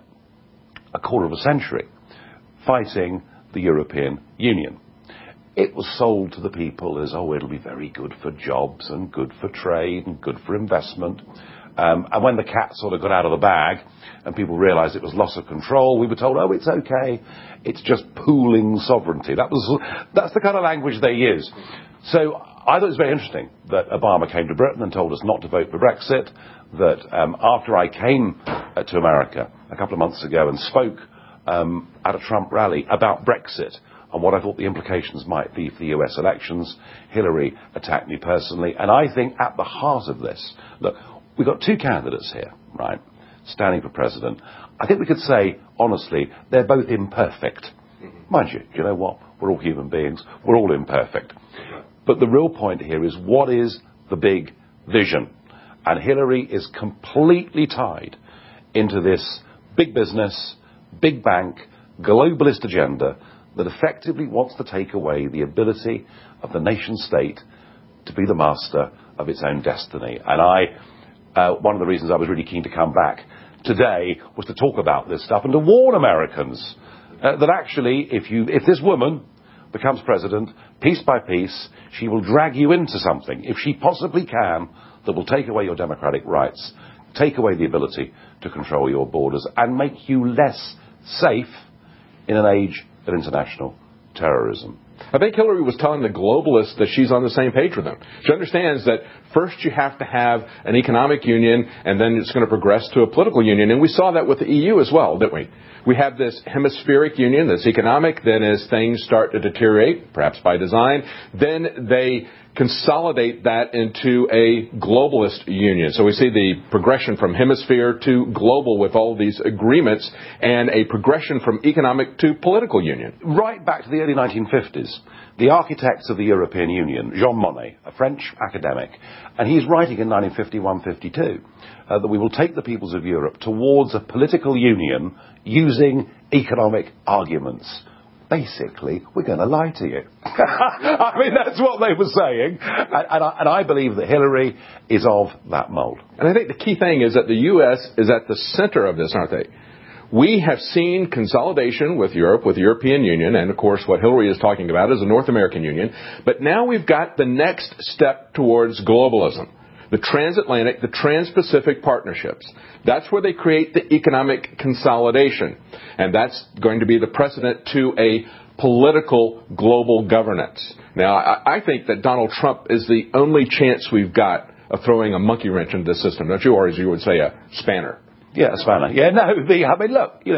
a quarter of a century fighting the European Union. It was sold to the people as, oh, it'll be very good for jobs and good for trade and good for investment. Um, and when the cat sort of got out of the bag and people realised it was loss of control, we were told, oh, it's okay. It's just pooling sovereignty. That was, that's the kind of language they use. So I thought it was very interesting that Obama came to Britain and told us not to vote for Brexit, that um, after I came uh, to America a couple of months ago and spoke um, at a Trump rally about Brexit, and what I thought the implications might be for the U S elections, Hillary attacked me personally. And I think at the heart of this, look, we've got two candidates here, right, standing for president. I think we could say, honestly, they're both imperfect. Mind you, you know what? We're all human beings. We're all imperfect. But the real point here is, what is the big vision? And Hillary is completely tied into this big business, big bank, globalist agenda that effectively wants to take away the ability of the nation state to be the master of its own destiny. And I, uh, one of the reasons I was really keen to come back today was to talk about this stuff and to warn Americans uh, that actually, if you, if this woman becomes president, piece by piece, she will drag you into something, if she possibly can, that will take away your democratic rights, take away the ability to control your borders, and make you less safe in an age of international terrorism. I think Hillary was telling the globalists that she's on the same page with them. She understands that first you have to have an economic union, and then it's going to progress to a political union. And we saw that with the E U as well, didn't we? We have this hemispheric union that's economic. Then as things start to deteriorate, perhaps by design, then they consolidate that into a globalist union. So we see the progression from hemisphere to global with all these agreements, and a progression from economic to political union. Right back to the early nineteen fifties, the architects of the European Union, Jean Monnet, a French academic, and he's writing in nineteen fifty-one fifty-two uh, that we will take the peoples of Europe towards a political union using economic arguments. Basically, we're going to lie to you. I mean, that's what they were saying. And, and, I, and I believe that Hillary is of that mold. And I think the key thing is that the U S is at the center of this, aren't they? We have seen consolidation with Europe, with the European Union, and of course what Hillary is talking about is the North American Union. But now we've got the next step towards globalism. The transatlantic, the trans-Pacific partnerships. That's where they create the economic consolidation. And that's going to be the precedent to a political global governance. Now, I, I think that Donald Trump is the only chance we've got of throwing a monkey wrench into the system, don't you? Or as you would say, a spanner. Yeah, a spanner. Yeah, no, the, I mean, look, you know,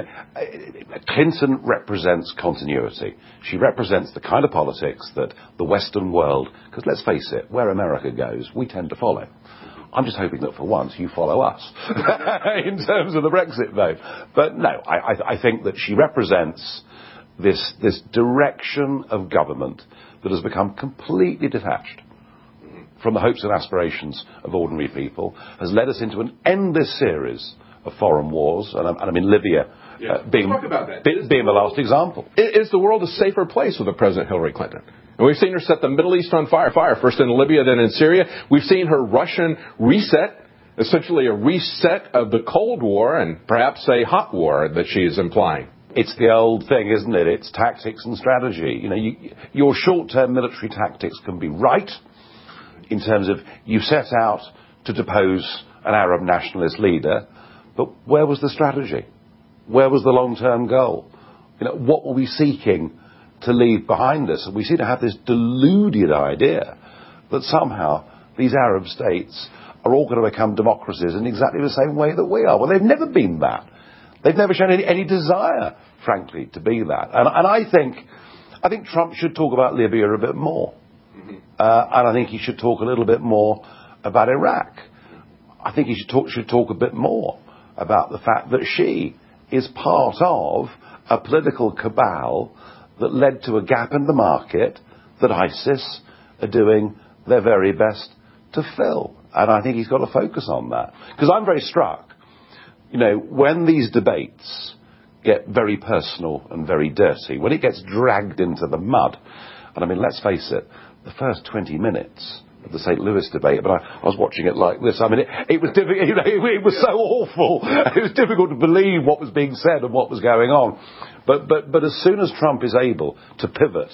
Clinton represents continuity. She represents the kind of politics that the Western world, because let's face it, where America goes, we tend to follow. I'm just hoping that for once you follow us in terms of the Brexit vote. But no, I, I, I think that she represents this, this direction of government that has become completely detached from the hopes and aspirations of ordinary people, has led us into an endless series of foreign wars, and, and I mean Libya yeah. uh, being, be, being the last example. Is the world a safer place with a President Hillary Clinton? And we've seen her set the Middle East on fire, fire, first in Libya, then in Syria. We've seen her Russian reset, essentially a reset of the Cold War, and perhaps a hot war that she is implying. It's the old thing, isn't it? It's tactics and strategy. You know, you, your short-term military tactics can be right in terms of you set out to depose an Arab nationalist leader, but where was the strategy? Where was the long-term goal? You know, what were we seeking to leave behind us? And we seem to have this deluded idea that somehow these Arab states are all going to become democracies in exactly the same way that we are. Well, they've never been that. They've never shown any, any desire, frankly, to be that. And, and I think, I think Trump should talk about Libya a bit more. Uh, and I think he should talk a little bit more about Iraq. I think he should talk, should talk a bit more about the fact that she is part of a political cabal that led to a gap in the market that ISIS are doing their very best to fill. And I think he's got to focus on that. Because I'm very struck, you know, when these debates get very personal and very dirty, when it gets dragged into the mud, and I mean, let's face it, the first twenty minutes of the Saint Louis debate, but I, I was watching it like this. I mean, it, it was difficult, you know, it, it was so awful. It was difficult to believe what was being said and what was going on. But, but, but as soon as Trump is able to pivot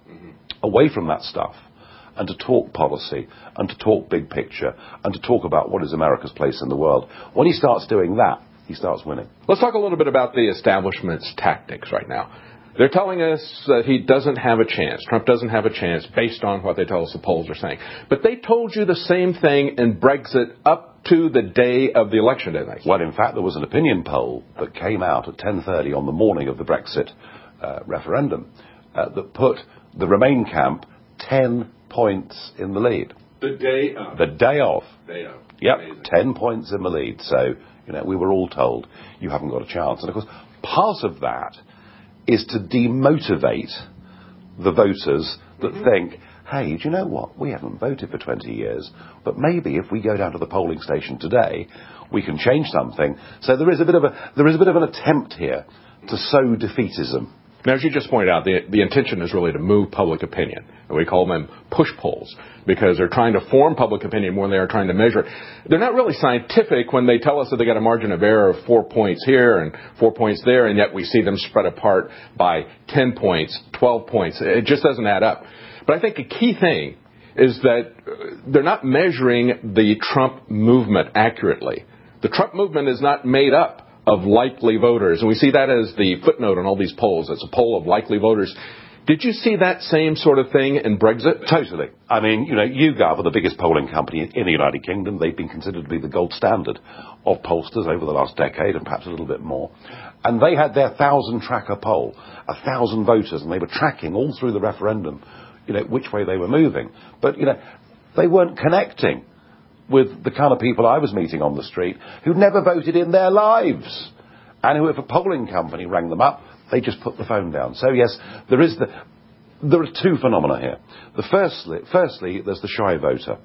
away from that stuff, and to talk policy, and to talk big picture, and to talk about what is America's place in the world, when he starts doing that, he starts winning. Let's talk a little bit about the establishment's tactics right now. They're telling us that he doesn't have a chance. Trump doesn't have a chance based on what they tell us the polls are saying. But they told you the same thing in Brexit up to the day of the election, didn't they? Well, in fact, there was an opinion poll that came out at ten thirty on the morning of the Brexit uh, referendum uh, that put the Remain camp ten points in the lead. The day of. The day of. Day of. Yep, Amazing. ten points in the lead. So, you know, we were all told you haven't got a chance. And of course, part of that is to demotivate the voters that mm-hmm. think, hey, do you know what? We haven't voted for twenty years, but maybe if we go down to the polling station today, we can change something. So there is a bit of a there is a bit of an attempt here to sow defeatism. Now, as you just pointed out, the, the intention is really to move public opinion. And we call them push polls because they're trying to form public opinion more than they're trying to measure it. They're not really scientific when they tell us that they got a margin of error of four points here and four points there, and yet we see them spread apart by ten points, twelve points. It just doesn't add up. But I think a key thing is that they're not measuring the Trump movement accurately. The Trump movement is not made up of likely voters. And we see that as the footnote on all these polls. It's a poll of likely voters. Did you see that same sort of thing in Brexit? Totally. I mean, you know, YouGov are the biggest polling company in the United Kingdom. They've been considered to be the gold standard of pollsters over the last decade and perhaps a little bit more. And they had their thousand tracker poll, a thousand voters, and they were tracking all through the referendum, you know, which way they were moving. But, you know, they weren't connecting with the kind of people I was meeting on the street who'd never voted in their lives. And who, if a polling company rang them up, they just put the phone down. So, yes, there is the, there are two phenomena here. The firstly, firstly, there's the shy voter.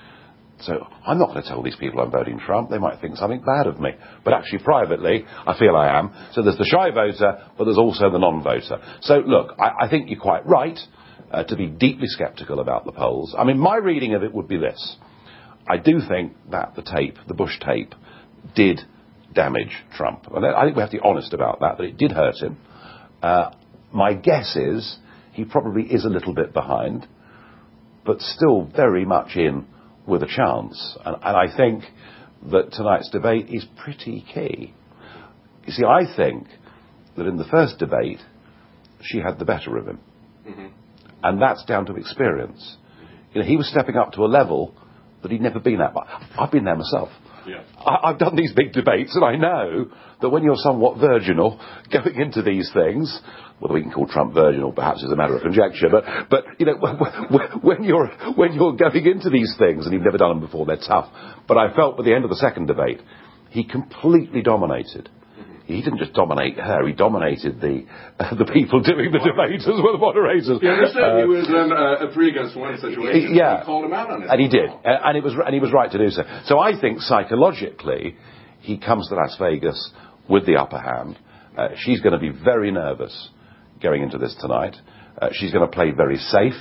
So I'm not going to tell these people I'm voting Trump. They might think something bad of me. But actually, privately, I feel I am. So there's the shy voter, but there's also the non-voter. So, look, I, I think you're quite right uh, to be deeply sceptical about the polls. I mean, my reading of it would be this. I do think that the tape, the Bush tape, did damage Trump. And I think we have to be honest about that, that it did hurt him. Uh, my guess is he probably is a little bit behind, but still very much in with a chance. And, and I think that tonight's debate is pretty key. You see, I think that in the first debate, she had the better of him. Mm-hmm. And that's down to experience. You know, he was stepping up to a level that he'd never been at. I've been there myself. Yeah. I, I've done these big debates, and I know that when you're somewhat virginal going into these things, whether we can call Trump virginal perhaps is a matter of conjecture, but, but you know, when you're, when you're going into these things, and you've never done them before, they're tough. But I felt by the end of the second debate, he completely dominated. He didn't just dominate her, he dominated the uh, the people doing the debates as well, the moderators. You understand uh, he was in uh, a three against one situation. Yeah. He called him out on it. And he did. Uh, and, it was, and he was right to do so. So I think psychologically, he comes to Las Vegas with the upper hand. Uh, she's going to be very nervous going into this tonight. Uh, she's going to play very safe.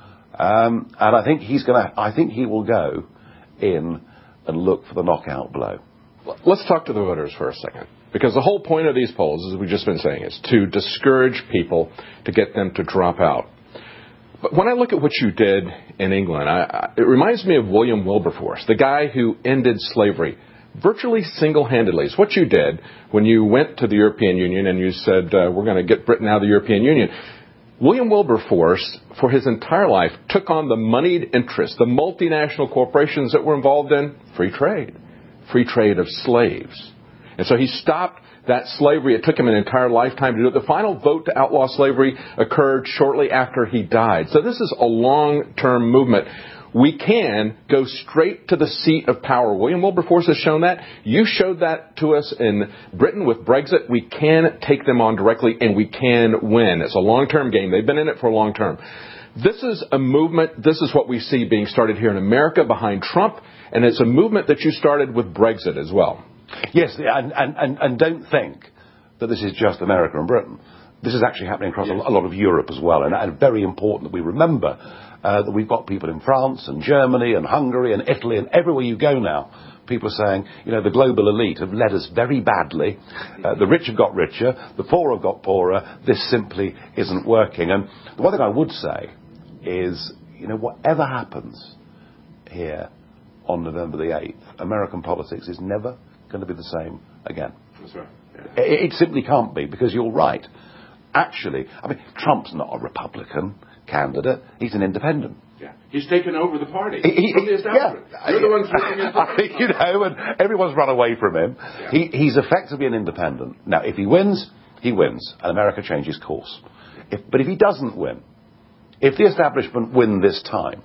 Um, and I think he's going to, I think he will go in and look for the knockout blow. Let's talk to the voters for a second. Because the whole point of these polls, as we've just been saying, is to discourage people, to get them to drop out. But when I look at what you did in England, I, I, it reminds me of William Wilberforce, the guy who ended slavery virtually single-handedly. It's what you did when you went to the European Union and you said, uh, we're going to get Britain out of the European Union. William Wilberforce, for his entire life, took on the moneyed interests, the multinational corporations that were involved in free trade, free trade of slaves. And so he stopped that slavery. It took him an entire lifetime to do it. The final vote to outlaw slavery occurred shortly after he died. So this is a long-term movement. We can go straight to the seat of power. William Wilberforce has shown that. You showed that to us in Britain with Brexit. We can take them on directly, and we can win. It's a long-term game. They've been in it for a long term. This is a movement. This is what we see being started here in America behind Trump, and it's a movement that you started with Brexit as well. Yes, and, and, and, and don't think that this is just America and Britain. This is actually happening across yes. a lot of Europe as well, and, and very important that we remember uh, that we've got people in France and Germany and Hungary and Italy and everywhere you go now. People are saying, you know, the global elite have led us very badly. Uh, the rich have got richer, the poor have got poorer. This simply isn't working. And the one thing I would say is, you know, whatever happens here on November the eighth, American politics is never going to be the same again. That's right. Yeah. It, it simply can't be, because you're right. Actually, I mean, Trump's not a Republican candidate. He's an independent. Yeah. He's taken over the party he, from the establishment. Yeah. You're the ones running his party. You know, and everyone's run away from him. Yeah. He, he's effectively an independent. Now, if he wins, he wins, and America changes course. If, but if he doesn't win, if the establishment win this time,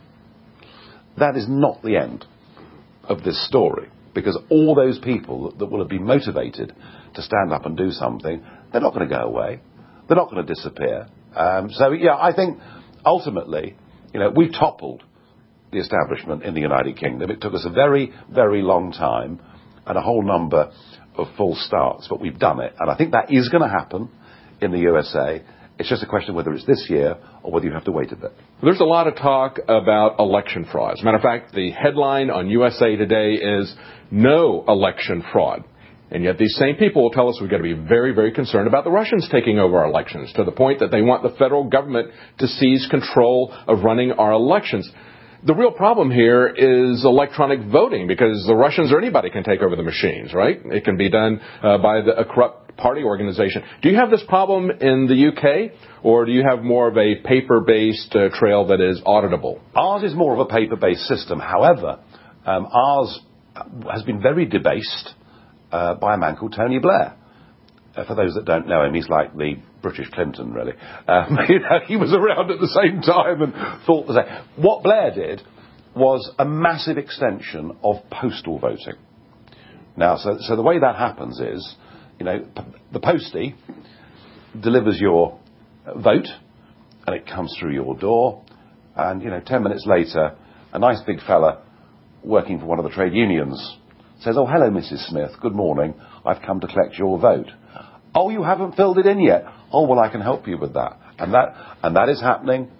that is not the end of this story. Because all those people that will have been motivated to stand up and do something, they're not going to go away. They're not going to disappear. Um, so, yeah, I think ultimately, you know, we toppled the establishment in the United Kingdom. It took us a very, very long time and a whole number of false starts, but we've done it. And I think that is going to happen in the U S A. It's just a question of whether it's this year or whether you have to wait a bit. There's a lot of talk about election fraud. As a matter of fact, the headline on U S A Today is "No Election Fraud." And yet these same people will tell us we've got to be very, very concerned about the Russians taking over our elections, to the point that they want the federal government to seize control of running our elections. The real problem here is electronic voting, because the Russians or anybody can take over the machines, right? It can be done uh, by the, a corrupt party organization. Do you have this problem in the U K, or do you have more of a paper-based uh, trail that is auditable? Ours is more of a paper-based system. However, um, ours has been very debased uh, by a man called Tony Blair. Uh, for those that don't know him, he's like the British Clinton, really. Um, you know, he was around at the same time and thought the same. What Blair did was a massive extension of postal voting. Now, so, so the way that happens is, you know, p- the postie delivers your vote, and it comes through your door, and, you know, ten minutes later, a nice big fella working for one of the trade unions says, "Oh, hello, Missus Smith, good morning, I've come to collect your vote." "Oh, you haven't filled it in yet?" "Oh, well, I can help you with that." And that, and that is happening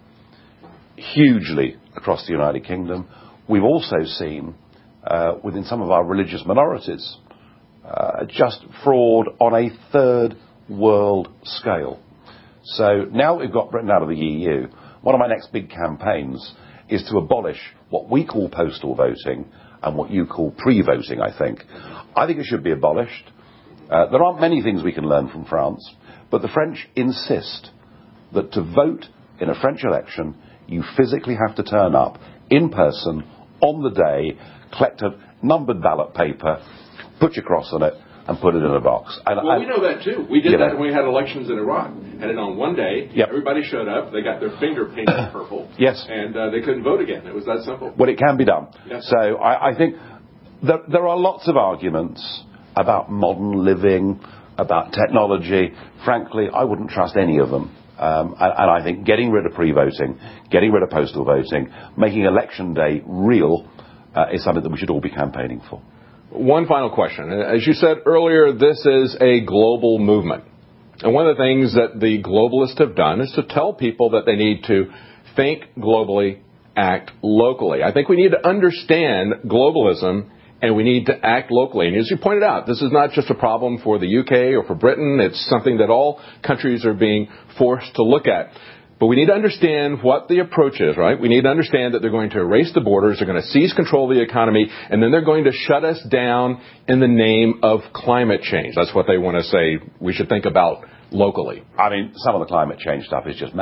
hugely across the United Kingdom. We've also seen, uh, within some of our religious minorities, uh, just fraud on a third world scale. So now we've got Britain out of the E U, one of my next big campaigns is to abolish what we call postal voting and what you call pre-voting, I think. I think it should be abolished. Uh, there aren't many things we can learn from France, but the French insist that to vote in a French election, you physically have to turn up in person on the day, collect a numbered ballot paper, put your cross on it, and put it in a box. And, well, and, we know that too. We did you that know. when we had elections in Iraq. Had it on one day. Yep. Everybody showed up. They got their finger painted purple. Yes. And uh, they couldn't vote again. It was that simple. Well, it can be done. Yes. So I, I think there, there are lots of arguments about modern living, about technology. Frankly, I wouldn't trust any of them. Um, and, and I think getting rid of pre-voting, getting rid of postal voting, making election day real uh, is something that we should all be campaigning for. One final question. As you said earlier, this is a global movement. And one of the things that the globalists have done is to tell people that they need to think globally, act locally. I think we need to understand globalism, and we need to act locally. And as you pointed out, this is not just a problem for the U K or for Britain. It's something that all countries are being forced to look at. But we need to understand what the approach is, right? We need to understand that they're going to erase the borders, they're going to seize control of the economy, and then they're going to shut us down in the name of climate change. That's what they want to say we should think about locally. I mean, some of the climate change stuff is just mad.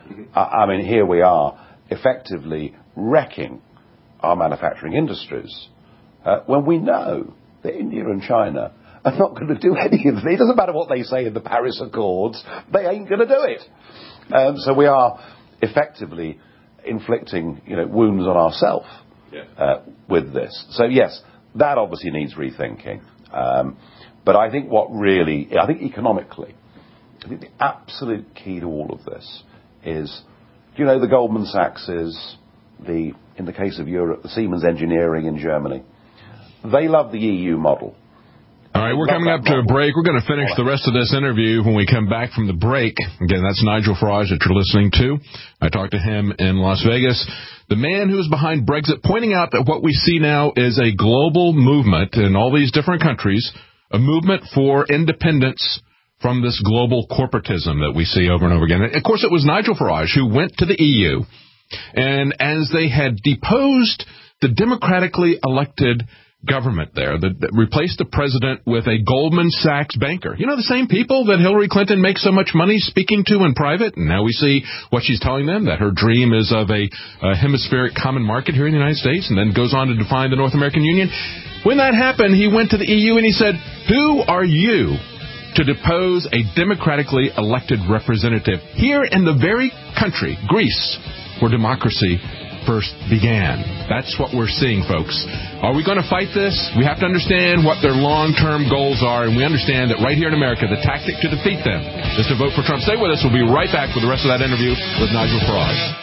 I, I mean, here we are effectively wrecking our manufacturing industries uh, when we know that India and China are not going to do any of it. It doesn't matter what they say in the Paris Accords, they ain't going to do it. Um, so we are effectively inflicting, you know, wounds on ourselves yeah. uh, with this. So yes, that obviously needs rethinking. Um, but I think what really, I think economically, I think the absolute key to all of this is, you know, the Goldman Sachs's, the, in the case of Europe, the Siemens Engineering in Germany. They love the E U model. All right, we're coming up to a break. We're going to finish the rest of this interview when we come back from the break. Again, that's Nigel Farage that you're listening to. I talked to him in Las Vegas. The man who's behind Brexit, pointing out that what we see now is a global movement in all these different countries, a movement for independence from this global corporatism that we see over and over again. And of course, it was Nigel Farage who went to the E U, and as they had deposed the democratically elected government there that, that replaced the president with a Goldman Sachs banker. You know, the same people that Hillary Clinton makes so much money speaking to in private, and now we see what she's telling them, that her dream is of a, a hemispheric common market here in the United States, and then goes on to define the North American Union. When that happened, he went to the E U and he said, who are you to depose a democratically elected representative here in the very country, Greece, where democracy first began? That's what we're seeing, folks. Are we going to fight this? We have to understand what their long-term goals are, and we understand that right here in America, the tactic to defeat them is to vote for Trump. Stay with us. We'll be right back with the rest of that interview with Nigel Farage.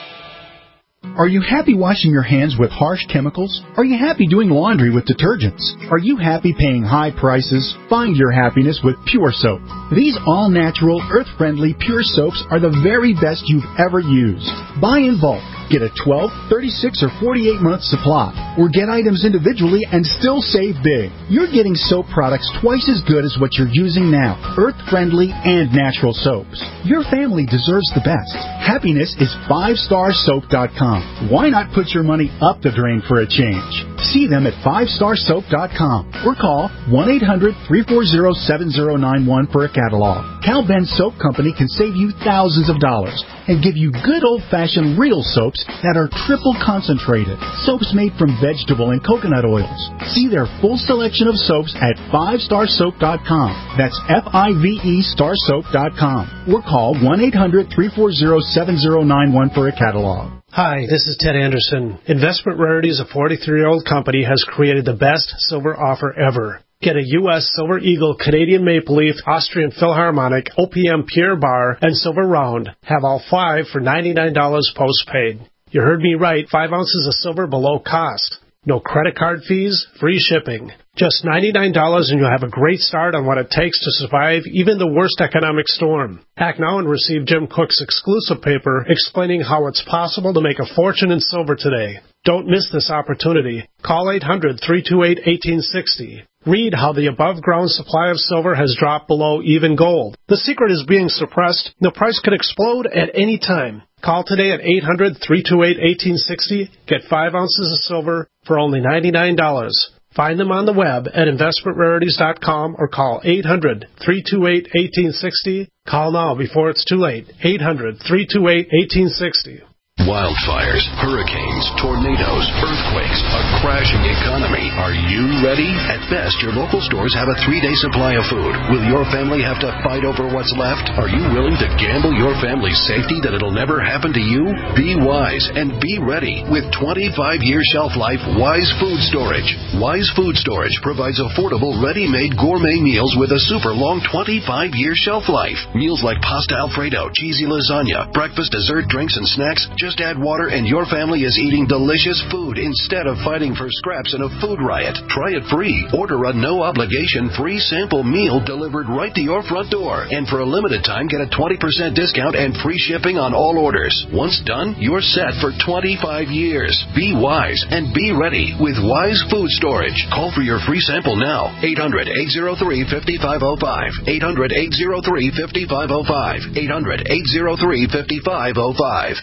Are you happy washing your hands with harsh chemicals? Are you happy doing laundry with detergents? Are you happy paying high prices? Find your happiness with Pure Soap. These all-natural, earth-friendly Pure Soaps are the very best you've ever used. Buy in bulk. Get a twelve, thirty-six, or forty-eight month supply, or get items individually and still save big. You're getting soap products twice as good as what you're using now, earth-friendly and natural soaps. Your family deserves the best. Happiness is five star soap dot com. Why not put your money up the drain for a change? See them at five star soap dot com or call one eight hundred, three four zero, seven zero nine one for a catalog. Cal Ben Soap Company can save you thousands of dollars and give you good old-fashioned real soaps that are triple concentrated. Soaps made from vegetable and coconut oils. See their full selection of soaps at five star soap dot com. That's F I V E star soap dot com. Or call one eight hundred, three four zero, seven zero nine one for a catalog. Hi, this is Ted Anderson. Investment Rarities, a forty-three-year-old company, has created the best silver offer ever. Get a U S Silver Eagle, Canadian Maple Leaf, Austrian Philharmonic, O P M Pierre Bar, and Silver Round. Have all five for ninety-nine dollars postpaid. You heard me right, five ounces of silver below cost. No credit card fees, free shipping. Just ninety-nine dollars and you'll have a great start on what it takes to survive even the worst economic storm. Act now and receive Jim Cook's exclusive paper explaining how it's possible to make a fortune in silver today. Don't miss this opportunity. Call eight hundred, three two eight, one eight six zero. Read how the above-ground supply of silver has dropped below even gold. The secret is being suppressed. The price could explode at any time. Call today at eight hundred, three two eight, one eight six zero. Get five ounces of silver for only ninety-nine dollars. Find them on the web at investment rarities dot com or call eight hundred, three two eight, one eight six zero. Call now before it's too late. eight hundred, three two eight, one eight six zero. Wildfires, hurricanes, tornadoes, earthquakes, a crashing economy. Are you ready? At best, your local stores have a three-day supply of food. Will your family have to fight over what's left? Are you willing to gamble your family's safety that it'll never happen to you? Be wise and be ready with twenty-five year shelf life Wise Food Storage. Wise Food Storage provides affordable, ready-made gourmet meals with a super long twenty-five year shelf life. Meals like pasta Alfredo, cheesy lasagna, breakfast, dessert, drinks, and snacks. Just add water and your family is eating delicious food instead of fighting for scraps in a food riot. Try it free. Order a no-obligation free sample meal delivered right to your front door. And for a limited time, get a twenty percent discount and free shipping on all orders. Once done, you're set for twenty-five years. Be wise and be ready with Wise Food Storage. Call for your free sample now. eight hundred, eight oh three, five five oh five. eight hundred, eight oh three, five five oh five. eight hundred, eight oh three, five five oh five.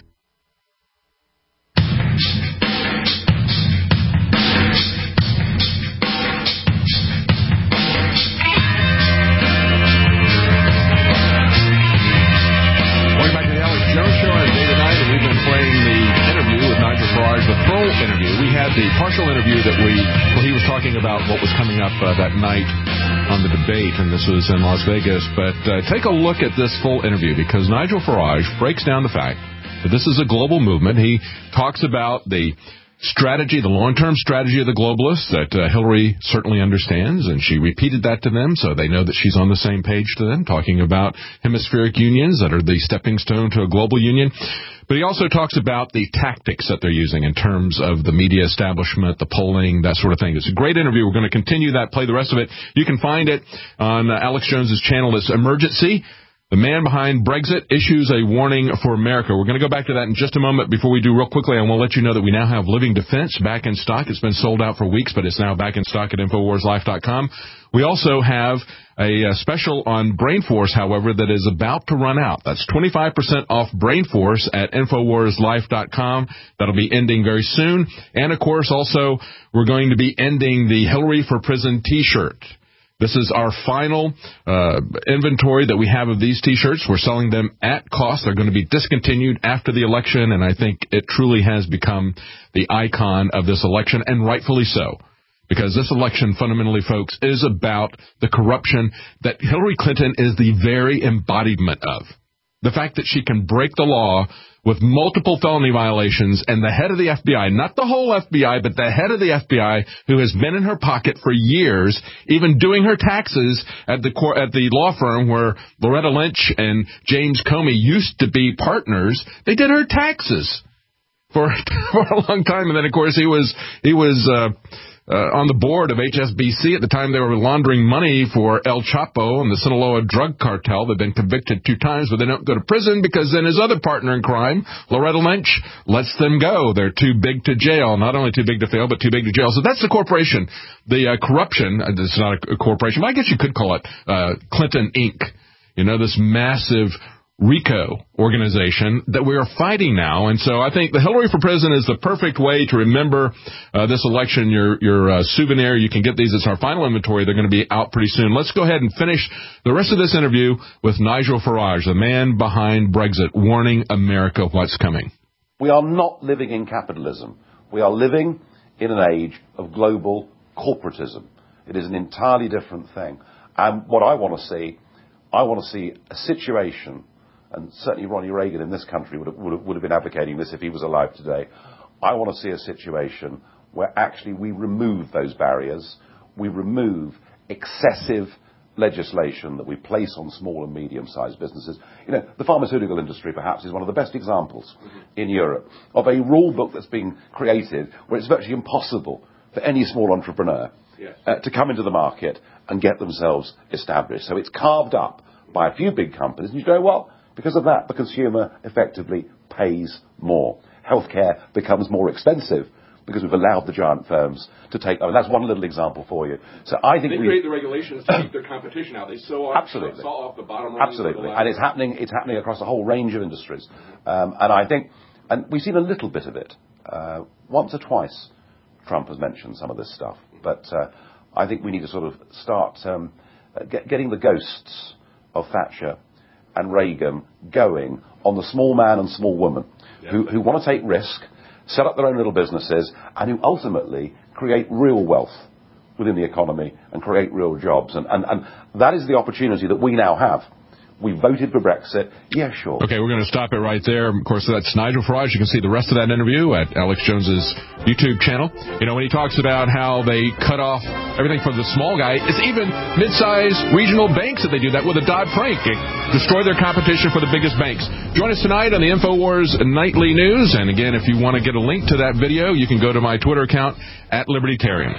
had the partial interview that we, where he was talking about what was coming up uh, that night on the debate, and this was in Las Vegas. But uh, take a look at this full interview, because Nigel Farage breaks down the fact that this is a global movement. He talks about the strategy, the long-term strategy of the globalists that uh, Hillary certainly understands, and she repeated that to them, so they know that she's on the same page to them, talking about hemispheric unions that are the stepping stone to a global union. But he also talks about the tactics that they're using in terms of the media establishment, the polling, that sort of thing. It's a great interview. We're going to continue that, play the rest of it. You can find it on uh, Alex Jones's channel. It's Emergency. The man behind Brexit issues a warning for America. We're going to go back to that in just a moment. Before we do, real quickly, I want to let you know that we now have Living Defense back in stock. It's been sold out for weeks, but it's now back in stock at Infowars Life dot com. We also have a, a special on Brain Force, however, that is about to run out. That's twenty-five percent off Brain Force at Infowars Life dot com. That'll be ending very soon. And, of course, also, we're going to be ending the Hillary for Prison T-shirt. This is our final uh, inventory that we have of these T-shirts. We're selling them at cost. They're going to be discontinued after the election, and I think it truly has become the icon of this election, and rightfully so, because this election, fundamentally, folks, is about the corruption that Hillary Clinton is the very embodiment of. The fact that she can break the law with multiple felony violations, and the head of the F B I, not the whole F B I, but the head of the F B I, who has been in her pocket for years, even doing her taxes at the cor- at the law firm where Loretta Lynch and James Comey used to be partners, they did her taxes for for a long time. And then, of course, he was he was uh, uh, on the board of H S B C at the time they were laundering money for El Chapo and the Sinaloa drug cartel. They've been convicted two times, but they don't go to prison because then his other partner in crime, Loretta Lynch, lets them go. They're too big to jail. Not only too big to fail, but too big to jail. So that's the corporation. The uh, corruption, uh, it's not a, a corporation, but I guess you could call it uh, Clinton Incorporated. You know, this massive RICO organization that we are fighting now. And so I think the Hillary for President is the perfect way to remember uh, this election. Your your uh, souvenir, you can get these. It's our final inventory. They're going to be out pretty soon. Let's go ahead and finish the rest of this interview with Nigel Farage, the man behind Brexit, warning America what's coming. We are not living in capitalism. We are living in an age of global corporatism. It is an entirely different thing. And what I want to see, I want to see a situation, and certainly Ronnie Reagan in this country would have, would have, would have been advocating this if he was alive today. I want to see a situation where actually we remove those barriers, we remove excessive legislation that we place on small and medium-sized businesses. You know, the pharmaceutical industry, perhaps, is one of the best examples in Europe of a rule book that's been created where it's virtually impossible for any small entrepreneur yes. uh, to come into the market and get themselves established. So it's carved up by a few big companies, and you know what? Because of that, the consumer effectively pays more. Healthcare becomes more expensive because we've allowed the giant firms to take over. That's one little example for you. So I think they we create the regulations to keep their competition out. They sew off, absolutely. sew off the bottom line. Absolutely, and it's happening. It's happening across a whole range of industries. Um, and I think, and we've seen a little bit of it uh, once or twice. Trump has mentioned some of this stuff, but uh, I think we need to sort of start um, get, getting the ghosts of Thatcher and Reagan going on the small man and small woman yeah. who, who want to take risk, set up their own little businesses, and who ultimately create real wealth within the economy and create real jobs. And, and, and that is the opportunity that we now have. We voted for Brexit. Yeah, sure. Okay, we're going to stop it right there. Of course, that's Nigel Farage. You can see the rest of that interview at Alex Jones's YouTube channel. You know, when he talks about how they cut off everything for the small guy, it's even mid-sized regional banks that they do that with a Dodd-Frank. They destroy their competition for the biggest banks. Join us tonight on the InfoWars Nightly News. And again, if you want to get a link to that video, you can go to my Twitter account at Libertarian.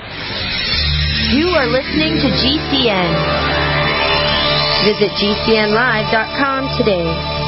You are listening to G C N. Visit G C N live dot com today.